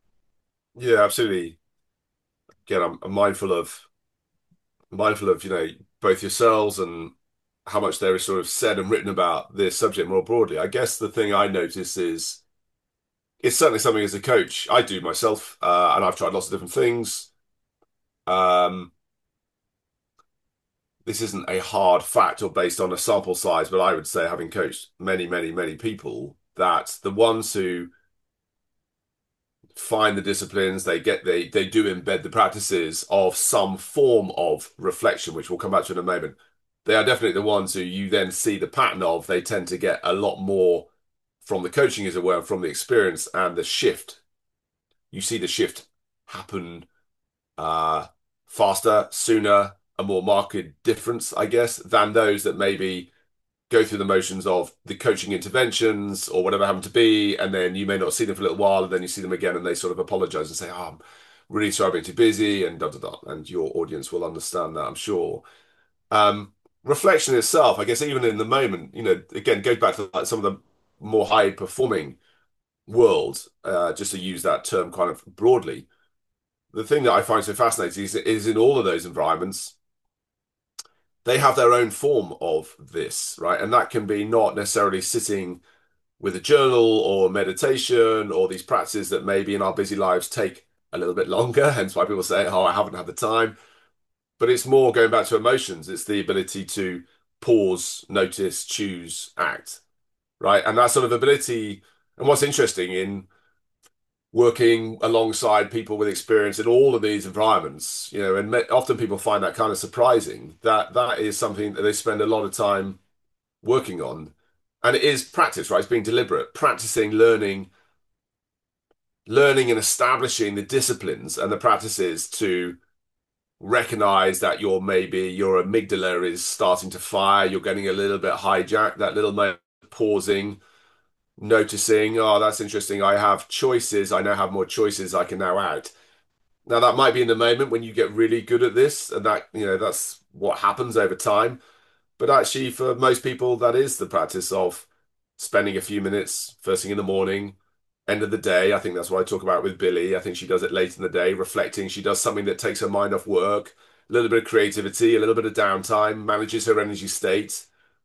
Yeah, absolutely. Again, I'm, I'm mindful of mindful of, you know, both yourselves and how much there is sort of said and written about this subject more broadly. I guess the thing I notice is it's certainly something as a coach I do myself, uh, and I've tried lots of different things. Um, this isn't a hard fact or based on a sample size, but I would say, having coached many, many, many people, that the ones who find the disciplines, they get they they do embed the practices of some form of reflection, which we'll come back to in a moment. They are definitely the ones who you then see the pattern of. They tend to get a lot more from the coaching, as it were, from the experience and the shift. You see the shift happen uh, faster, sooner, a more marked difference, I guess, than those that maybe go through the motions of the coaching interventions or whatever happened to be, and then you may not see them for a little while, and then you see them again, and they sort of apologize and say, "Oh, I'm really sorry, I've been too busy," and da da da. And your audience will understand that, I'm sure. Um, Reflection itself, I guess, even in the moment, you know, again, goes back to like some of the more high performing world, uh, just to use that term kind of broadly. The thing that I find so fascinating is, is in all of those environments, they have their own form of this, right? And that can be not necessarily sitting with a journal or meditation or these practices that maybe in our busy lives take a little bit longer, hence why people say, oh, I haven't had the time. But it's more going back to emotions. It's the ability to pause, notice, choose, act, right? And that sort of ability. And what's interesting in working alongside people with experience in all of these environments, you know, and often people find that kind of surprising, that that is something that they spend a lot of time working on. And it is practice, right? It's being deliberate, practicing, learning, learning and establishing the disciplines and the practices to recognize that your maybe your amygdala is starting to fire, you're getting a little bit hijacked, that little moment of pausing, noticing, oh, that's interesting. I have choices. I now have more choices I can now act. Now that might be in the moment when you get really good at this, and that, you know, that's what happens over time. But actually, for most people, that is the practice of spending a few minutes first thing in the morning, end of the day. I think that's what I talk about with Billy. I think she does it late in the day, reflecting. She does something that takes her mind off work, a little bit of creativity, a little bit of downtime, manages her energy state.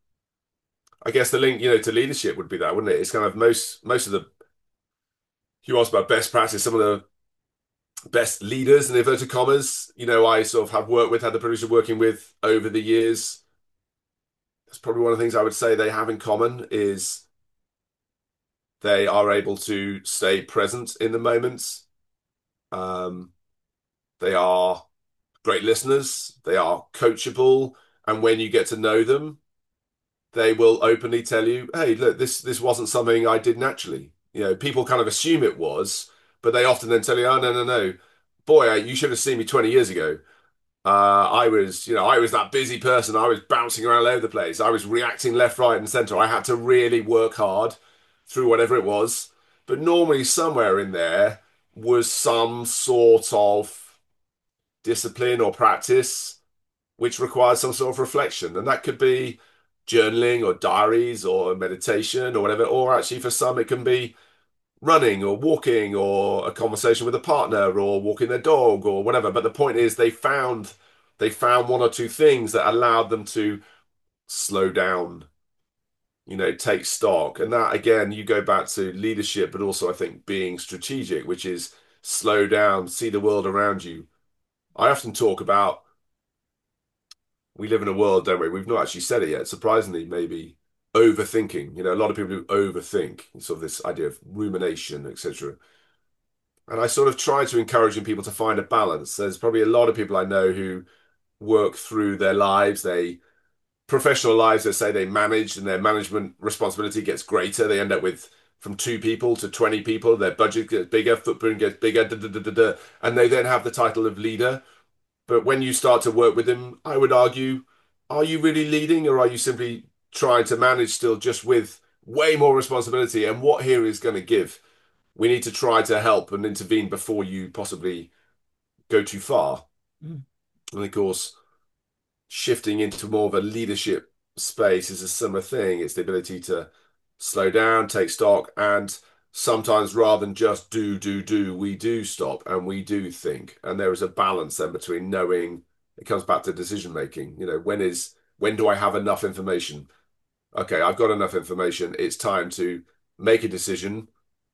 I guess the link, you know, to leadership would be that, wouldn't it? It's kind of most most of the you asked about best practice, some of the best leaders in inverted commas, you know, I sort of have worked with, had the privilege of working with over the years. That's probably one of the things I would say they have in common is they are able to stay present in the moments. Um, they are great listeners. They are coachable. And when you get to know them, they will openly tell you, "Hey, look, this this wasn't something I did naturally." You know, people kind of assume it was, but they often then tell you, "Oh, no, no, no, boy, uh, you should have seen me twenty years ago. Uh, I was, you know, I was that busy person. I was bouncing around all over the place. I was reacting left, right, and center. I had to really work hard through whatever it was." But normally, somewhere in there was some sort of discipline or practice which requires some sort of reflection. And that could be journaling or diaries or meditation or whatever. Or actually, for some, it can be running or walking or a conversation with a partner or walking their dog or whatever. But the point is, they found they found one or two things that allowed them to slow down, you know, take stock. And that again, you go back to leadership, but also I think being strategic, which is slow down, see the world around you. I often talk about we live in a world, don't we? We've not actually said it yet. Surprisingly, maybe overthinking. You know, a lot of people do overthink, sort of this idea of rumination, et cetera. And I sort of try to encouraging people to find a balance. There's probably a lot of people I know who work through their lives, they professional lives, they say they manage and their management responsibility gets greater. They end up with from two people to twenty people, their budget gets bigger, footprint gets bigger, da, da, da, da, da, and they then have the title of leader. But when you start to work with them, I would argue, are you really leading or are you simply trying to manage still just with way more responsibility? And what here is going to give? We need to try to help and intervene before you possibly go too far. Mm. And of course, shifting into more of a leadership space is a similar thing. It's the ability to slow down, take stock, and sometimes rather than just do, do, do, we do stop and we do think. And there is a balance then between knowing it comes back to decision making. You know, when is when do I have enough information? Okay, I've got enough information. It's time to make a decision.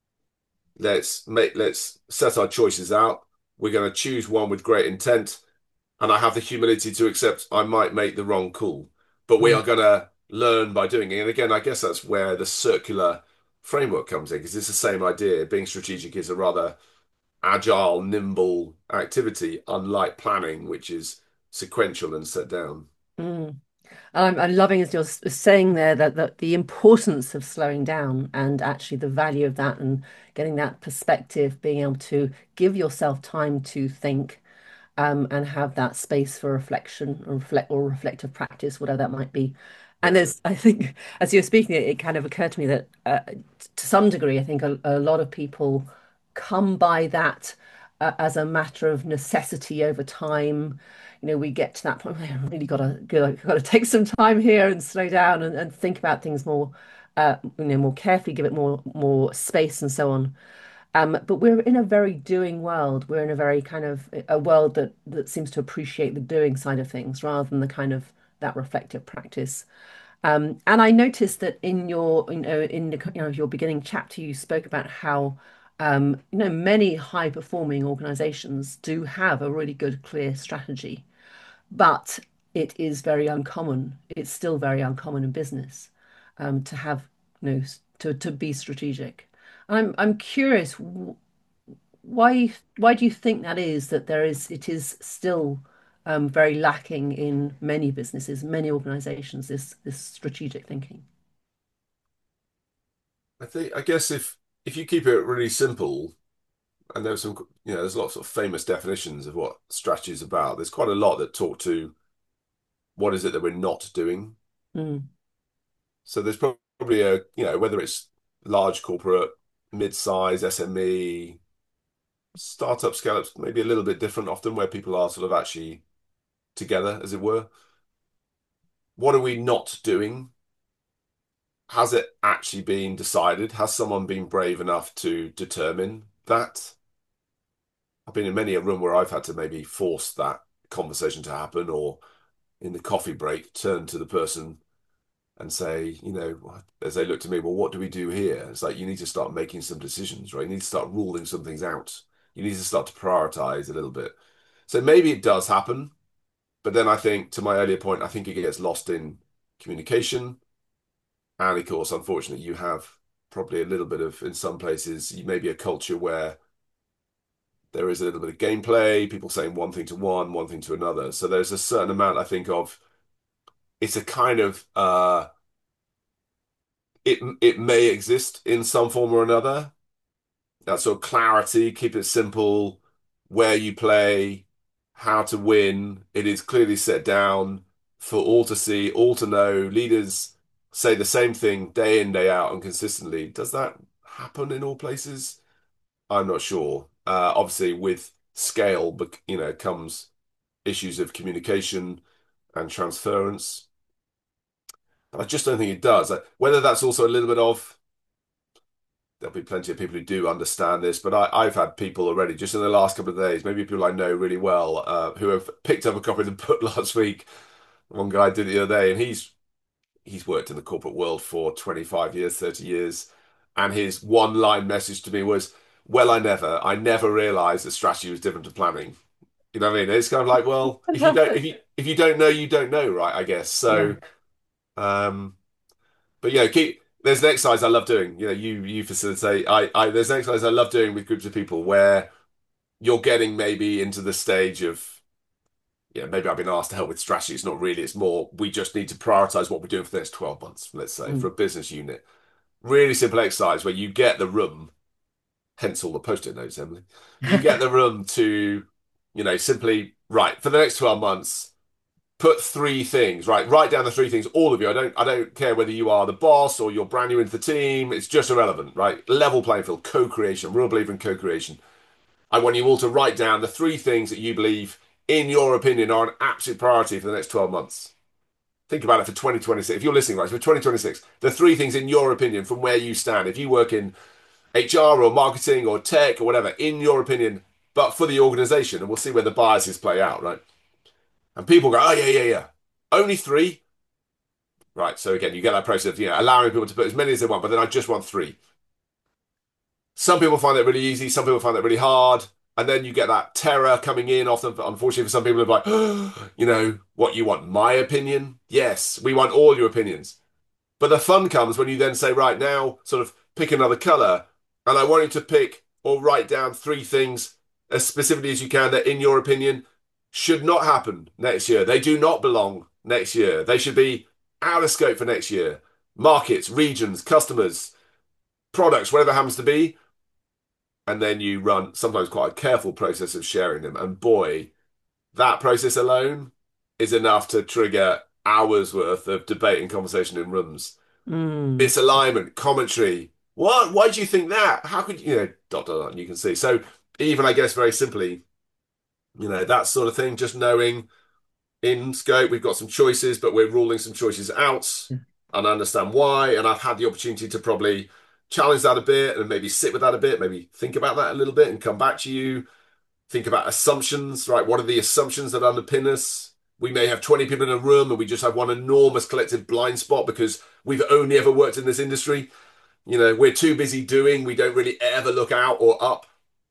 Let's make let's set our choices out. We're going to choose one with great intent and I have the humility to accept I might make the wrong call. But we Mm. are going to learn by doing it. And again, I guess that's where the circular framework comes in, because it's the same idea. Being strategic is a rather agile, nimble activity, unlike planning, which is sequential and set down. Mm. I'm, I'm loving as you're s- saying there that, that the importance of slowing down and actually the value of that and getting that perspective, being able to give yourself time to think um, and have that space for reflection or reflect or reflective practice, whatever that might be. And Yeah. there's, I think, as you were speaking, it, it kind of occurred to me that uh, to some degree, I think a, a lot of people come by that uh, as a matter of necessity over time. You know, we get to that point where I really gotta, gotta, gotta take some time here and slow down and, and think about things more, uh, you know, more carefully, give it more, more space and so on. Um, but we're in a very doing world. We're in a very kind of a world that that seems to appreciate the doing side of things rather than the kind of that reflective practice. Um, and I noticed that in your, you know, in the, you know, your beginning chapter, you spoke about how, um, you know, many high performing organizations do have a really good, clear strategy, but it is very uncommon. It's still very uncommon in business, um, to have, you know, to to be strategic. I'm I'm curious why why do you think that is that there is it is still um, very lacking in many businesses, many organizations, this this strategic thinking? I think, I guess if if you keep it really simple, and there's some, you know, there's lots of famous definitions of what strategy is about. There's quite a lot that talk to what is it that we're not doing. Mm, So there's probably a, you know, whether it's large corporate, mid-size, S M E, startup scale-ups, maybe a little bit different often where people are sort of actually together, as it were. What are we not doing? Has it actually been decided? Has someone been brave enough to determine that? I've been in many a room where I've had to maybe force that conversation to happen, or in the coffee break, turn to the person and say, you know, as they look to me, well, what do we do here? It's like you need to start making some decisions, right? You need to start ruling some things out. You need to start to prioritize a little bit. So maybe it does happen, but then I think, to my earlier point, I think it gets lost in communication. And of course, unfortunately, you have probably a little bit of, in some places, maybe a culture where there is a little bit of gameplay, people saying one thing to one, one thing to another. So there's a certain amount, I think, of it's a kind of uh it it may exist in some form or another. That sort of clarity, keep it simple, where you play, how to win. It is clearly set down for all to see, all to know. Leaders say the same thing day in, day out, and consistently. Does that happen in all places? I'm not sure. Uh, obviously, with scale, but you know, comes issues of communication and transference. But I just don't think it does. Uh, Whether that's also a little bit of there'll be plenty of people who do understand this, but I, I've had people already just in the last couple of days, maybe people I know really well, uh, who have picked up a copy of the book last week. One guy did it the other day, and he's he's worked in the corporate world for twenty-five years, thirty years, and his one line message to me was, "Well, I never, I never realized that strategy was different to planning." You know what I mean? It's kind of like, well, if you don't, if Fantastic. you if you don't know, you don't know, right? I guess Yeah. so. Um, but yeah, keep there's an exercise I love doing. You know, you you facilitate. I I there's an exercise I love doing with groups of people where you're getting maybe into the stage of yeah, maybe I've been asked to help with strategy. It's not really. It's more we just need to prioritize what we're doing for the next twelve months. Let's say for Mm. a business unit. Really simple exercise where you get the room. Hence all the post-it notes, Emily. You get the room to you know simply right for the next twelve months. Put three things, right? Write down the three things, all of you. I don't I don't care whether you are the boss or you're brand new into the team. It's just irrelevant, right? Level playing field, co-creation. Real believer in co-creation. I want you all to write down the three things that you believe, in your opinion, are an absolute priority for the next twelve months. Think about it for twenty twenty-six. If you're listening, right, for twenty twenty-six, the three things in your opinion from where you stand. If you work in H R or marketing or tech or whatever, in your opinion, but for the organization, and we'll see where the biases play out, right? And people go, oh, yeah, yeah, yeah. Only three? Right. So again, you get that process of, you know, allowing people to put as many as they want, but then I just want three. Some people find that really easy. Some people find that really hard. And then you get that terror coming in. Often, unfortunately, for some people, it's like, you know, what you want? My opinion? Yes, we want all your opinions. But the fun comes when you then say, right now, sort of pick another color. And I want you to pick or write down three things as specifically as you can that, in your opinion, should not happen next year. They do not belong next year. They should be out of scope for next year. Markets, regions, customers, products, whatever it happens to be. And then you run sometimes quite a careful process of sharing them. And boy, that process alone is enough to trigger hours worth of debate and conversation in rooms. Mm. Misalignment, commentary. What? Why do you think that? How could you, you know, dot, dot, dot, and you can see. So even, I guess, very simply, you know, that sort of thing, just knowing in scope, we've got some choices, but we're ruling some choices out, and I understand why. And I've had the opportunity to probably challenge that a bit and maybe sit with that a bit, maybe think about that a little bit and come back to you. Think about assumptions, right? What are the assumptions that underpin us? We may have twenty people in a room and we just have one enormous collective blind spot because we've only ever worked in this industry. You know, we're too busy doing, we don't really ever look out or up.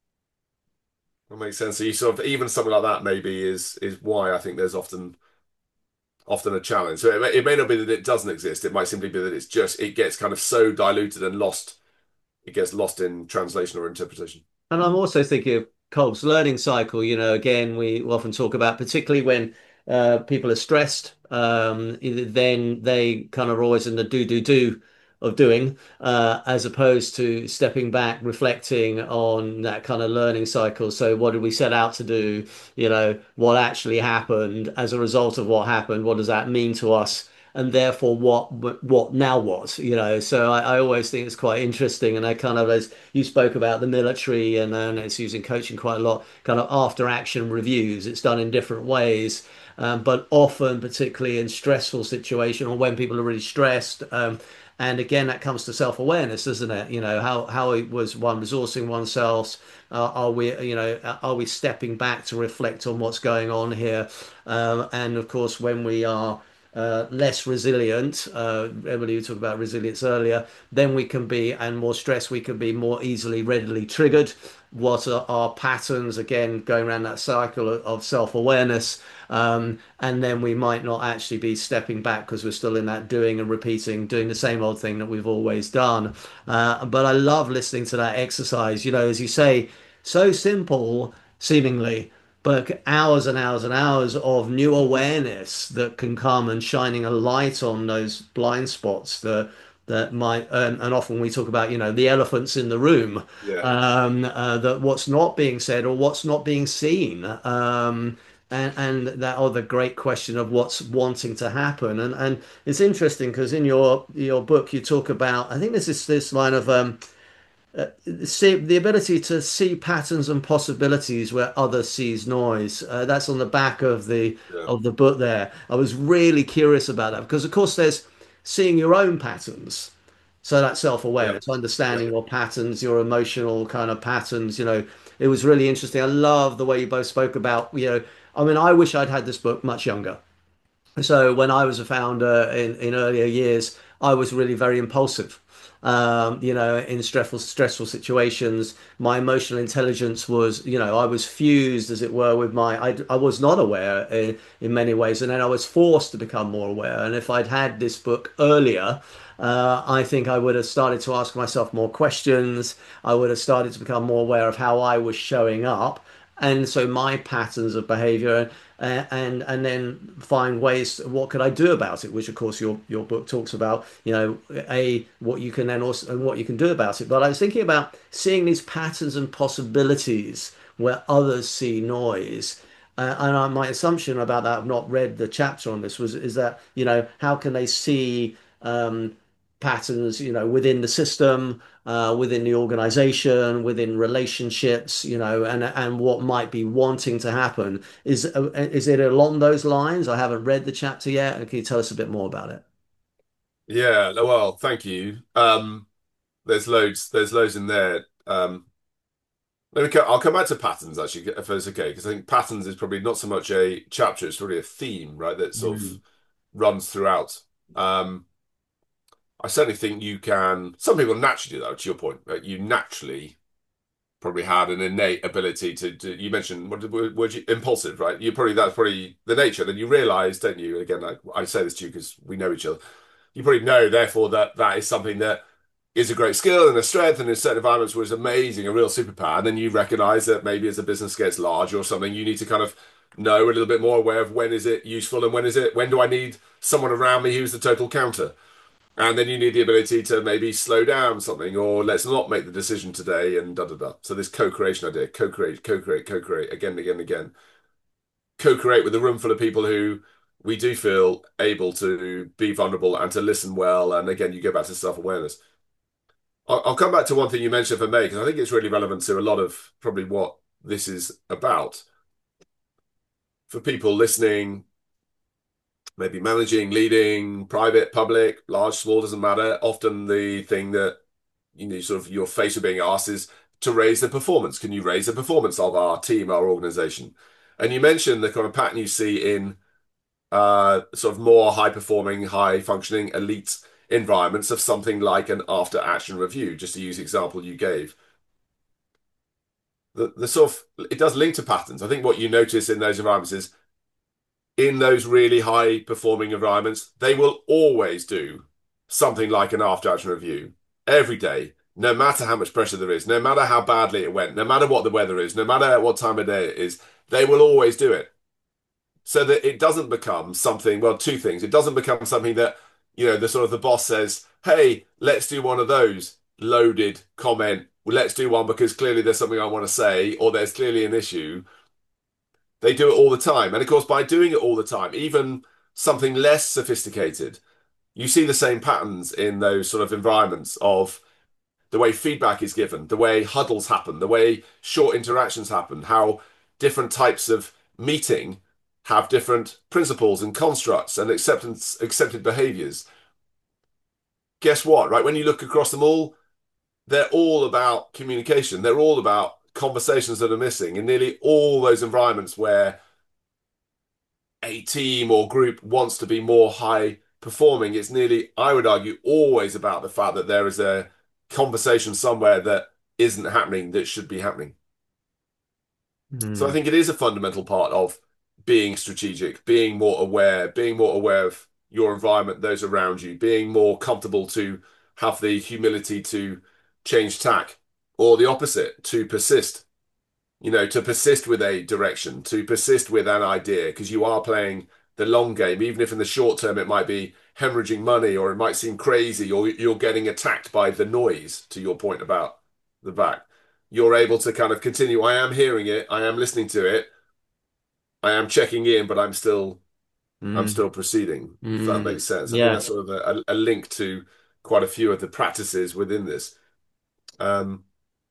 That makes sense. So you sort of even something like that maybe is is why I think there's often often a challenge. So it may, it may not be that it doesn't exist. It might simply be that it's just it gets kind of so diluted and lost. It gets lost in translation or interpretation. And I'm also thinking of Cole's learning cycle. You know, again, we often talk about, particularly when uh, people are stressed, um, then they kind of are always in the do, do, do of doing, uh, as opposed to stepping back, reflecting on that kind of learning cycle. So, what did we set out to do? You know, what actually happened as a result of what happened? What does that mean to us? And therefore, what what now what? You know, so I, I always think it's quite interesting, and I kind of as you spoke about the military and then it's using coaching quite a lot, kind of after action reviews. It's done in different ways, um, but often, particularly in stressful situation or when people are really stressed. Um, and again, that comes to self-awareness, doesn't it? You know, how how it was one resourcing oneself. Uh, are we, you know, are we stepping back to reflect on what's going on here? Um, and of course, when we are uh, less resilient, uh, Emily, you talked about resilience earlier, then we can be, and more stress, we can be more easily, readily triggered. What are our patterns? Again, going around that cycle of, of self-awareness. Um, and then we might not actually be stepping back because we're still in that doing and repeating, doing the same old thing that we've always done. Uh, but I love listening to that exercise. You know, as you say, so simple, seemingly, but hours and hours and hours of new awareness that can come and shining a light on those blind spots that that might, and, and often we talk about, you know, the elephants in the room, Yeah. um, uh, that what's not being said or what's not being seen. Um, and, and that other great question of what's wanting to happen. And, and it's interesting because in your, your book, you talk about, I think there's this, this line of, um, uh, see the ability to see patterns and possibilities where others sees noise. Uh, that's on the back of the Yeah. of the book there. I was really curious about that because of course there's seeing your own patterns. So that's Yeah. self-awareness, Yeah. understanding your patterns, your emotional kind of patterns, you know. It was really interesting. I love the way you both spoke about, you know, I mean, I wish I'd had this book much younger. So when I was a founder in, in earlier years, I was really very impulsive. Um, you know, in stressful stressful situations, my emotional intelligence was, you know, I was fused, as it were, with my. I, I was not aware in, in many ways, and then I was forced to become more aware. And if I'd had this book earlier, uh, I think I would have started to ask myself more questions. I would have started to become more aware of how I was showing up, and so my patterns of behavior, uh, and and then find ways, what could I do about it, which of course your your book talks about, you know, a what you can then also and what you can do about it. But I was thinking about seeing these patterns and possibilities where others see noise. Uh, and I, my assumption about that, I've not read the chapter on this, was is that, you know, how can they see um, patterns, you know, within the system, uh, within the organization, within relationships, you know, and and what might be wanting to happen. Is uh, is it along those lines? I haven't read the chapter yet. Can you tell us a bit more about it? Yeah. Well, thank you. Um, there's loads, there's loads in there. Um, let me co I'll come back to patterns actually, if it's okay, because I think patterns is probably not so much a chapter, it's really a theme, right? That sort of Mm. runs throughout. Um, I certainly think you can, some people naturally do that, to your point, right? You naturally probably had an innate ability to, to you mentioned what did word word you impulsive, right? You probably that's probably the nature. Then you realize, don't you? Again, I, I say this to you because we know each other. You probably know, therefore, that that is something that is a great skill and a strength, and in certain environments was amazing, a real superpower. And then you recognize that maybe as a business gets larger or something, you need to kind of know a little bit more aware of when is it useful and when is it when do I need someone around me who's the total counter. And then you need the ability to maybe slow down something, or let's not make the decision today, and da da da. So this co-creation idea, co-create, co-create, co-create, again and again and again. Co-create with a room full of people who we do feel able to be vulnerable and to listen well. And again, you go back to self-awareness. I'll, I'll come back to one thing you mentioned for me, because I think it's really relevant to a lot of probably what this is about. For people listening, maybe managing, leading, private, public, large, small, doesn't matter. Often the thing that you know, sort of your face of being asked is to raise the performance. Can you raise the performance of our team, our organization? And you mentioned the kind of pattern you see in uh, sort of more high performing, high functioning elite environments of something like an after action review, just to use the example you gave. The, the sort of, it does link to patterns. I think what you notice in those environments is in those really high performing environments, they will always do something like an after action review every day, no matter how much pressure there is, no matter how badly it went, no matter what the weather is, no matter what time of day it is, they will always do it. So that it doesn't become something, well, two things. It doesn't become something that, you know, the sort of the boss says, hey, let's do one of those loaded comment. Well, let's do one because clearly there's something I want to say, or there's clearly an issue. They do it all the time. And of course, by doing it all the time, even something less sophisticated, you see the same patterns in those sort of environments of the way feedback is given, the way huddles happen, the way short interactions happen, how different types of meeting have different principles and constructs and acceptance accepted behaviors. Guess what, right? When you look across them all, they're all about communication. They're all about conversations that are missing in nearly all those environments where a team or group wants to be more high performing, it's nearly, I would argue, always about the fact that there is a conversation somewhere that isn't happening that should be happening. So I Mm. think it is a fundamental part of being strategic, being more aware, being more aware of your environment, those around you, being more comfortable to have the humility to change tack, or the opposite, to persist. You know, to persist with a direction, to persist with an idea, because you are playing the long game, even if in the short term it might be hemorrhaging money or it might seem crazy or you're getting attacked by the noise, to your point about the back. You're able to kind of continue. I am hearing it. I am listening to it. I am checking in, but I'm still I'm Mm, still proceeding, if that mm, makes sense. I think yeah. that's sort of a, a link to quite a few of the practices within this. Um,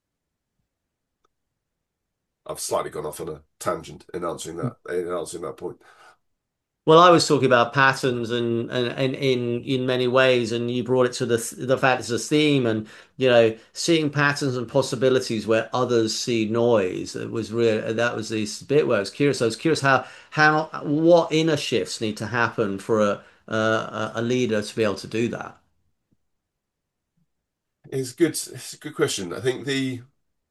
I've slightly gone off on a tangent in answering that in answering that point. Well, I was talking about patterns and, and, and in in many ways, and you brought it to the the fact it's a theme, and you know, seeing patterns and possibilities where others see noise. It was real. That was this bit where I was curious. I was curious how how what inner shifts need to happen for a a, a leader to be able to do that. It's good. It's a good question. I think the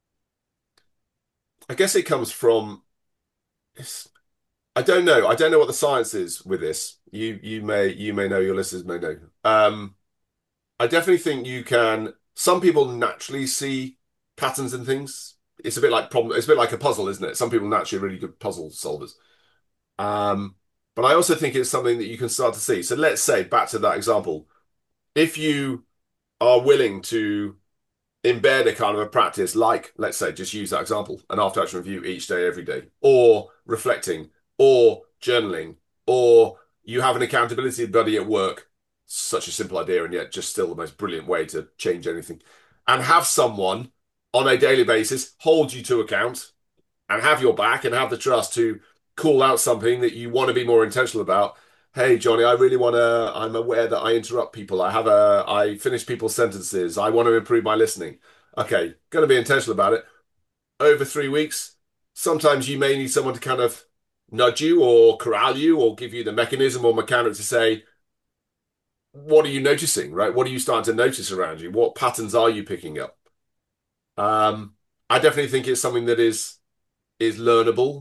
I guess it comes from. It's, I don't know. I don't know what the science is with this. You you may you may know. Your listeners may know. Um, I definitely think you can. Some people naturally see patterns in things. It's a bit like problem. It's a bit like a puzzle, isn't it? Some people naturally are really good puzzle solvers. Um, but I also think it's something that you can start to see. So let's say back to that example. If you are willing to embed a kind of a practice like, let's say, just use that example, an after action review each day, every day, or reflecting, or journaling, or you have an accountability buddy at work. Such a simple idea, and yet just still the most brilliant way to change anything. And have someone on a daily basis hold you to account and have your back and have the trust to call out something that you want to be more intentional about. Hey, Johnny, I really want to. I'm aware that I interrupt people. I have a, I finish people's sentences. I want to improve my listening. Okay, going to be intentional about it. Over three weeks, sometimes you may need someone to kind of nudge you or corral you or give you the mechanism or mechanic to say, what are you noticing, right? What are you starting to notice around you? What patterns are you picking up? Um, I definitely think it's something that is is learnable.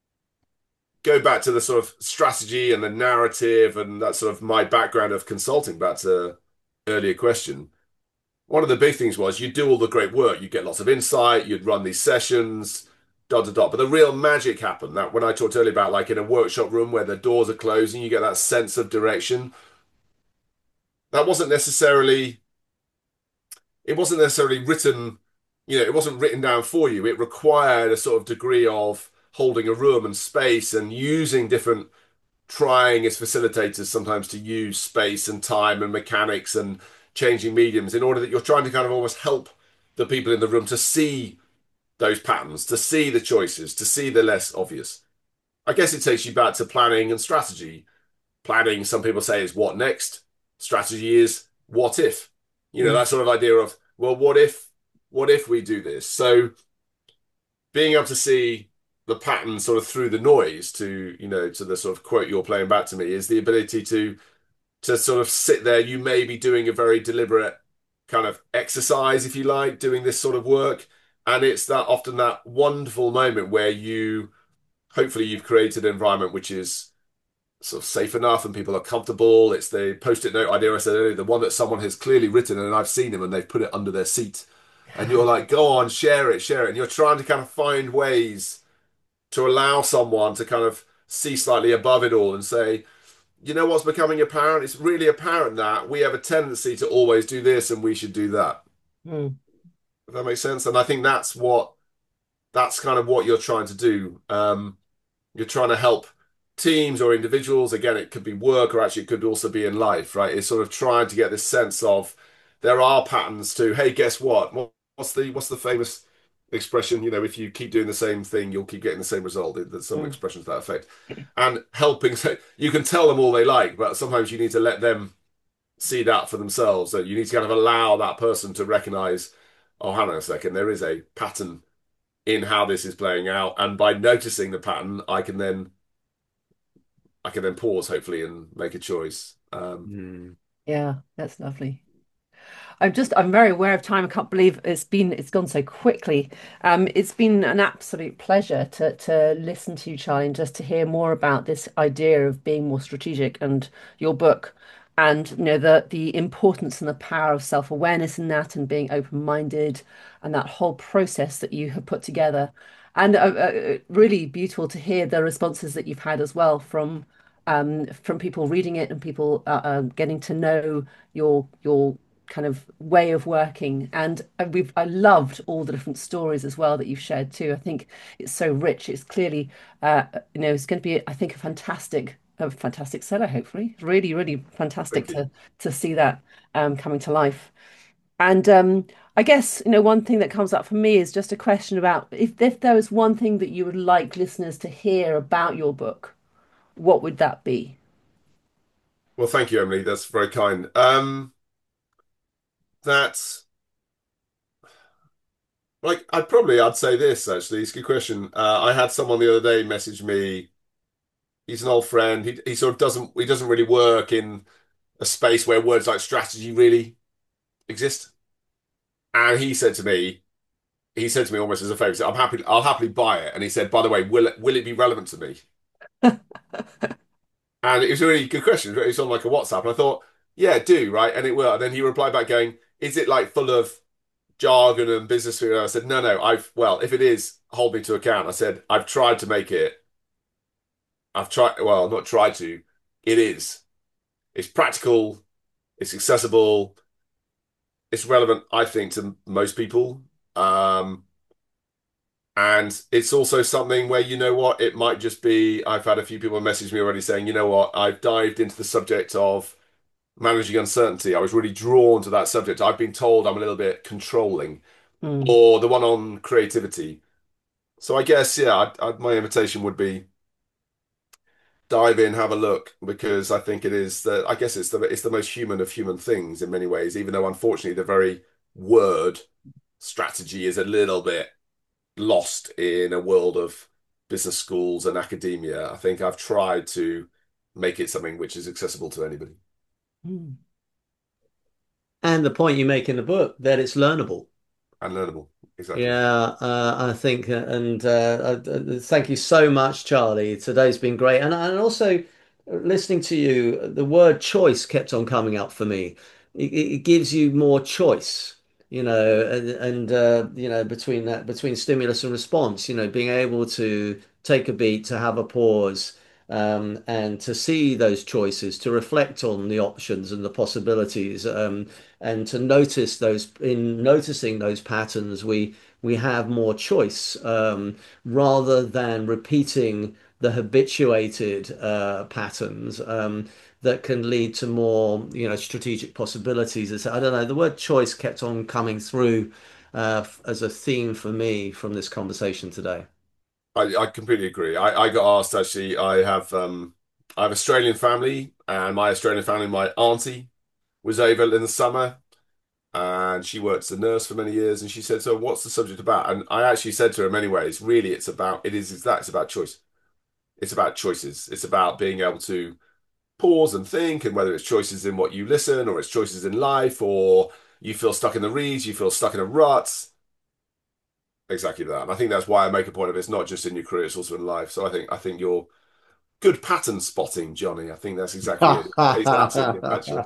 Go back to the sort of strategy and the narrative and that sort of my background of consulting back to earlier question. One of the big things was you'd do all the great work, you'd get lots of insight, you'd run these sessions, dot dot dot. But the real magic happened that when I talked earlier about like in a workshop room where the doors are closing, you get that sense of direction. That wasn't necessarily it wasn't necessarily written, you know, it wasn't written down for you. It required a sort of degree of holding a room and space and using different trying as facilitators sometimes to use space and time and mechanics and changing mediums in order that you're trying to kind of almost help the people in the room to see those patterns, to see the choices, to see the less obvious. I guess it takes you back to planning and strategy. Planning, some people say, is what next. Strategy is what if. You know, Mm, that sort of idea of, well, what if, what if we do this? So being able to see the pattern sort of through the noise to, you know, to the sort of quote you're playing back to me is the ability to to sort of sit there. You may be doing a very deliberate kind of exercise, if you like, doing this sort of work. And it's that often that wonderful moment where you hopefully you've created an environment which is sort of safe enough and people are comfortable. It's the post-it note idea I said earlier, the one that someone has clearly written and I've seen them and they've put it under their seat. And you're like, go on, share it, share it. And you're trying to kind of find ways to allow someone to kind of see slightly above it all and say, you know what's becoming apparent? It's really apparent that we have a tendency to always do this and we should do that. mm, If that makes sense. And I think that's what that's kind of what you're trying to do. Um, you're trying to help teams or individuals. Again, it could be work or actually it could also be in life, right? It's sort of trying to get this sense of there are patterns to, hey, guess what? What's the what's the famous expression? You know, if you keep doing the same thing, you'll keep getting the same result. There's some mm, expressions to that effect. And helping, so you can tell them all they like, but sometimes you need to let them see that for themselves. So you need to kind of allow that person to recognize, oh, hang on a second, there is a pattern in how this is playing out. And by noticing the pattern, I can then I can then pause hopefully and make a choice. Um, Mm. yeah, that's lovely. I'm just, I'm very aware of time. I can't believe it's been, it's gone so quickly. Um, it's been an absolute pleasure to to listen to you, Charlie, and just to hear more about this idea of being more strategic and your book, and you know the the importance and the power of self-awareness in that, and being open-minded, and that whole process that you have put together. And uh, uh, really beautiful to hear the responses that you've had as well from um, from people reading it and people uh, uh, getting to know your your kind of way of working. And uh, we've I loved all the different stories as well that you've shared too. I think it's so rich. It's clearly uh, you know it's going to be, I think, a fantastic a fantastic seller. Hopefully, really, really fantastic Thank you. to to see that um, coming to life. And um, I guess, you know, one thing that comes up for me is just a question about if, if there was one thing that you would like listeners to hear about your book, what would that be? Well, thank you, Emily. That's very kind. Um, that's like I'd probably I'd say this actually. It's a good question. Uh, I had someone the other day message me. He's an old friend. He he sort of doesn't he doesn't really work in a space where words like strategy really exist. And he said to me, he said to me almost as a favor, he said, "I'm happy. I'll happily buy it." And he said, "By the way, will it will it be relevant to me?" And it was a really good question. It was on like a WhatsApp, and I thought, "Yeah, do right," and it will. And then he replied back going, "Is it like full of jargon and business food?" And I said, "No, no. I've well, if it is, hold me to account." I said, "I've tried to make it. I've tried. Well, not tried to. It is. It's practical. It's accessible. It's relevant, I think, to most people." Um, And it's also something where, you know what, it might just be. I've had a few people message me already saying, you know what, I've dived into the subject of managing uncertainty. I was really drawn to that subject. I've been told I'm a little bit controlling, Mm, or the one on creativity. So I guess, yeah, I, I, my invitation would be dive in, have a look, because I think it is the, I guess it's the, it's the most human of human things in many ways, even though unfortunately the very word strategy is a little bit lost in a world of business schools and academia. I think I've tried to make it something which is accessible to anybody mm, And the point you make in the book that it's learnable. and learnable. Exactly. Yeah, uh, I think, uh, and uh, uh, uh, thank you so much, Charlie. Today's been great, and and also uh, listening to you, the word choice kept on coming up for me. It, it gives you more choice, you know, and, and uh, you know, between that, between stimulus and response, you know, being able to take a beat, to have a pause, um, and to see those choices, to reflect on the options and the possibilities, um, and to notice those. In noticing those patterns, we we have more choice, um, rather than repeating the habituated uh, patterns, um, that can lead to more, you know, strategic possibilities. It's, I don't know, the word choice kept on coming through uh, as a theme for me from this conversation today. I, I completely agree. I, I got asked actually, I have um I have Australian family and my Australian family, my auntie was over in the summer and she worked as a nurse for many years and she said, "So what's the subject about?" And I actually said to her in many ways, really it's about it is that it's about choice. It's about choices. It's about being able to pause and think, and whether it's choices in what you listen, or it's choices in life, or you feel stuck in the reeds, you feel stuck in a rut. Exactly that. And I think that's why I make a point of it. It's not just in your career, it's also in life. So I think I think you're good pattern spotting, Johnny. I think that's exactly it. It's absolutely immaculate.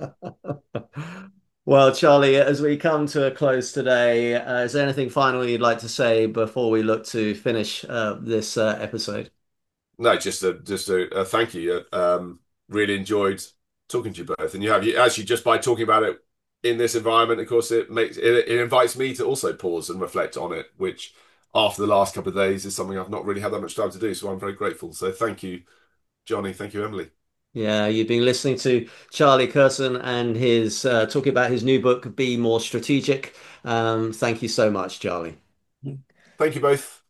Well, Charlie, as we come to a close today, uh, is there anything final you'd like to say before we look to finish uh, this uh, episode? No, just a just a, a thank you. Um, really enjoyed talking to you both, and you have you actually just by talking about it in this environment, of course, it makes it, it invites me to also pause and reflect on it, which after the last couple of days is something I've not really had that much time to do. So I'm very grateful. So thank you, Johnny. Thank you, Emily. Yeah, you've been listening to Charlie Curtin and his uh, talking about his new book, Be More Strategic. Um, thank you so much, Charlie. Thank you both.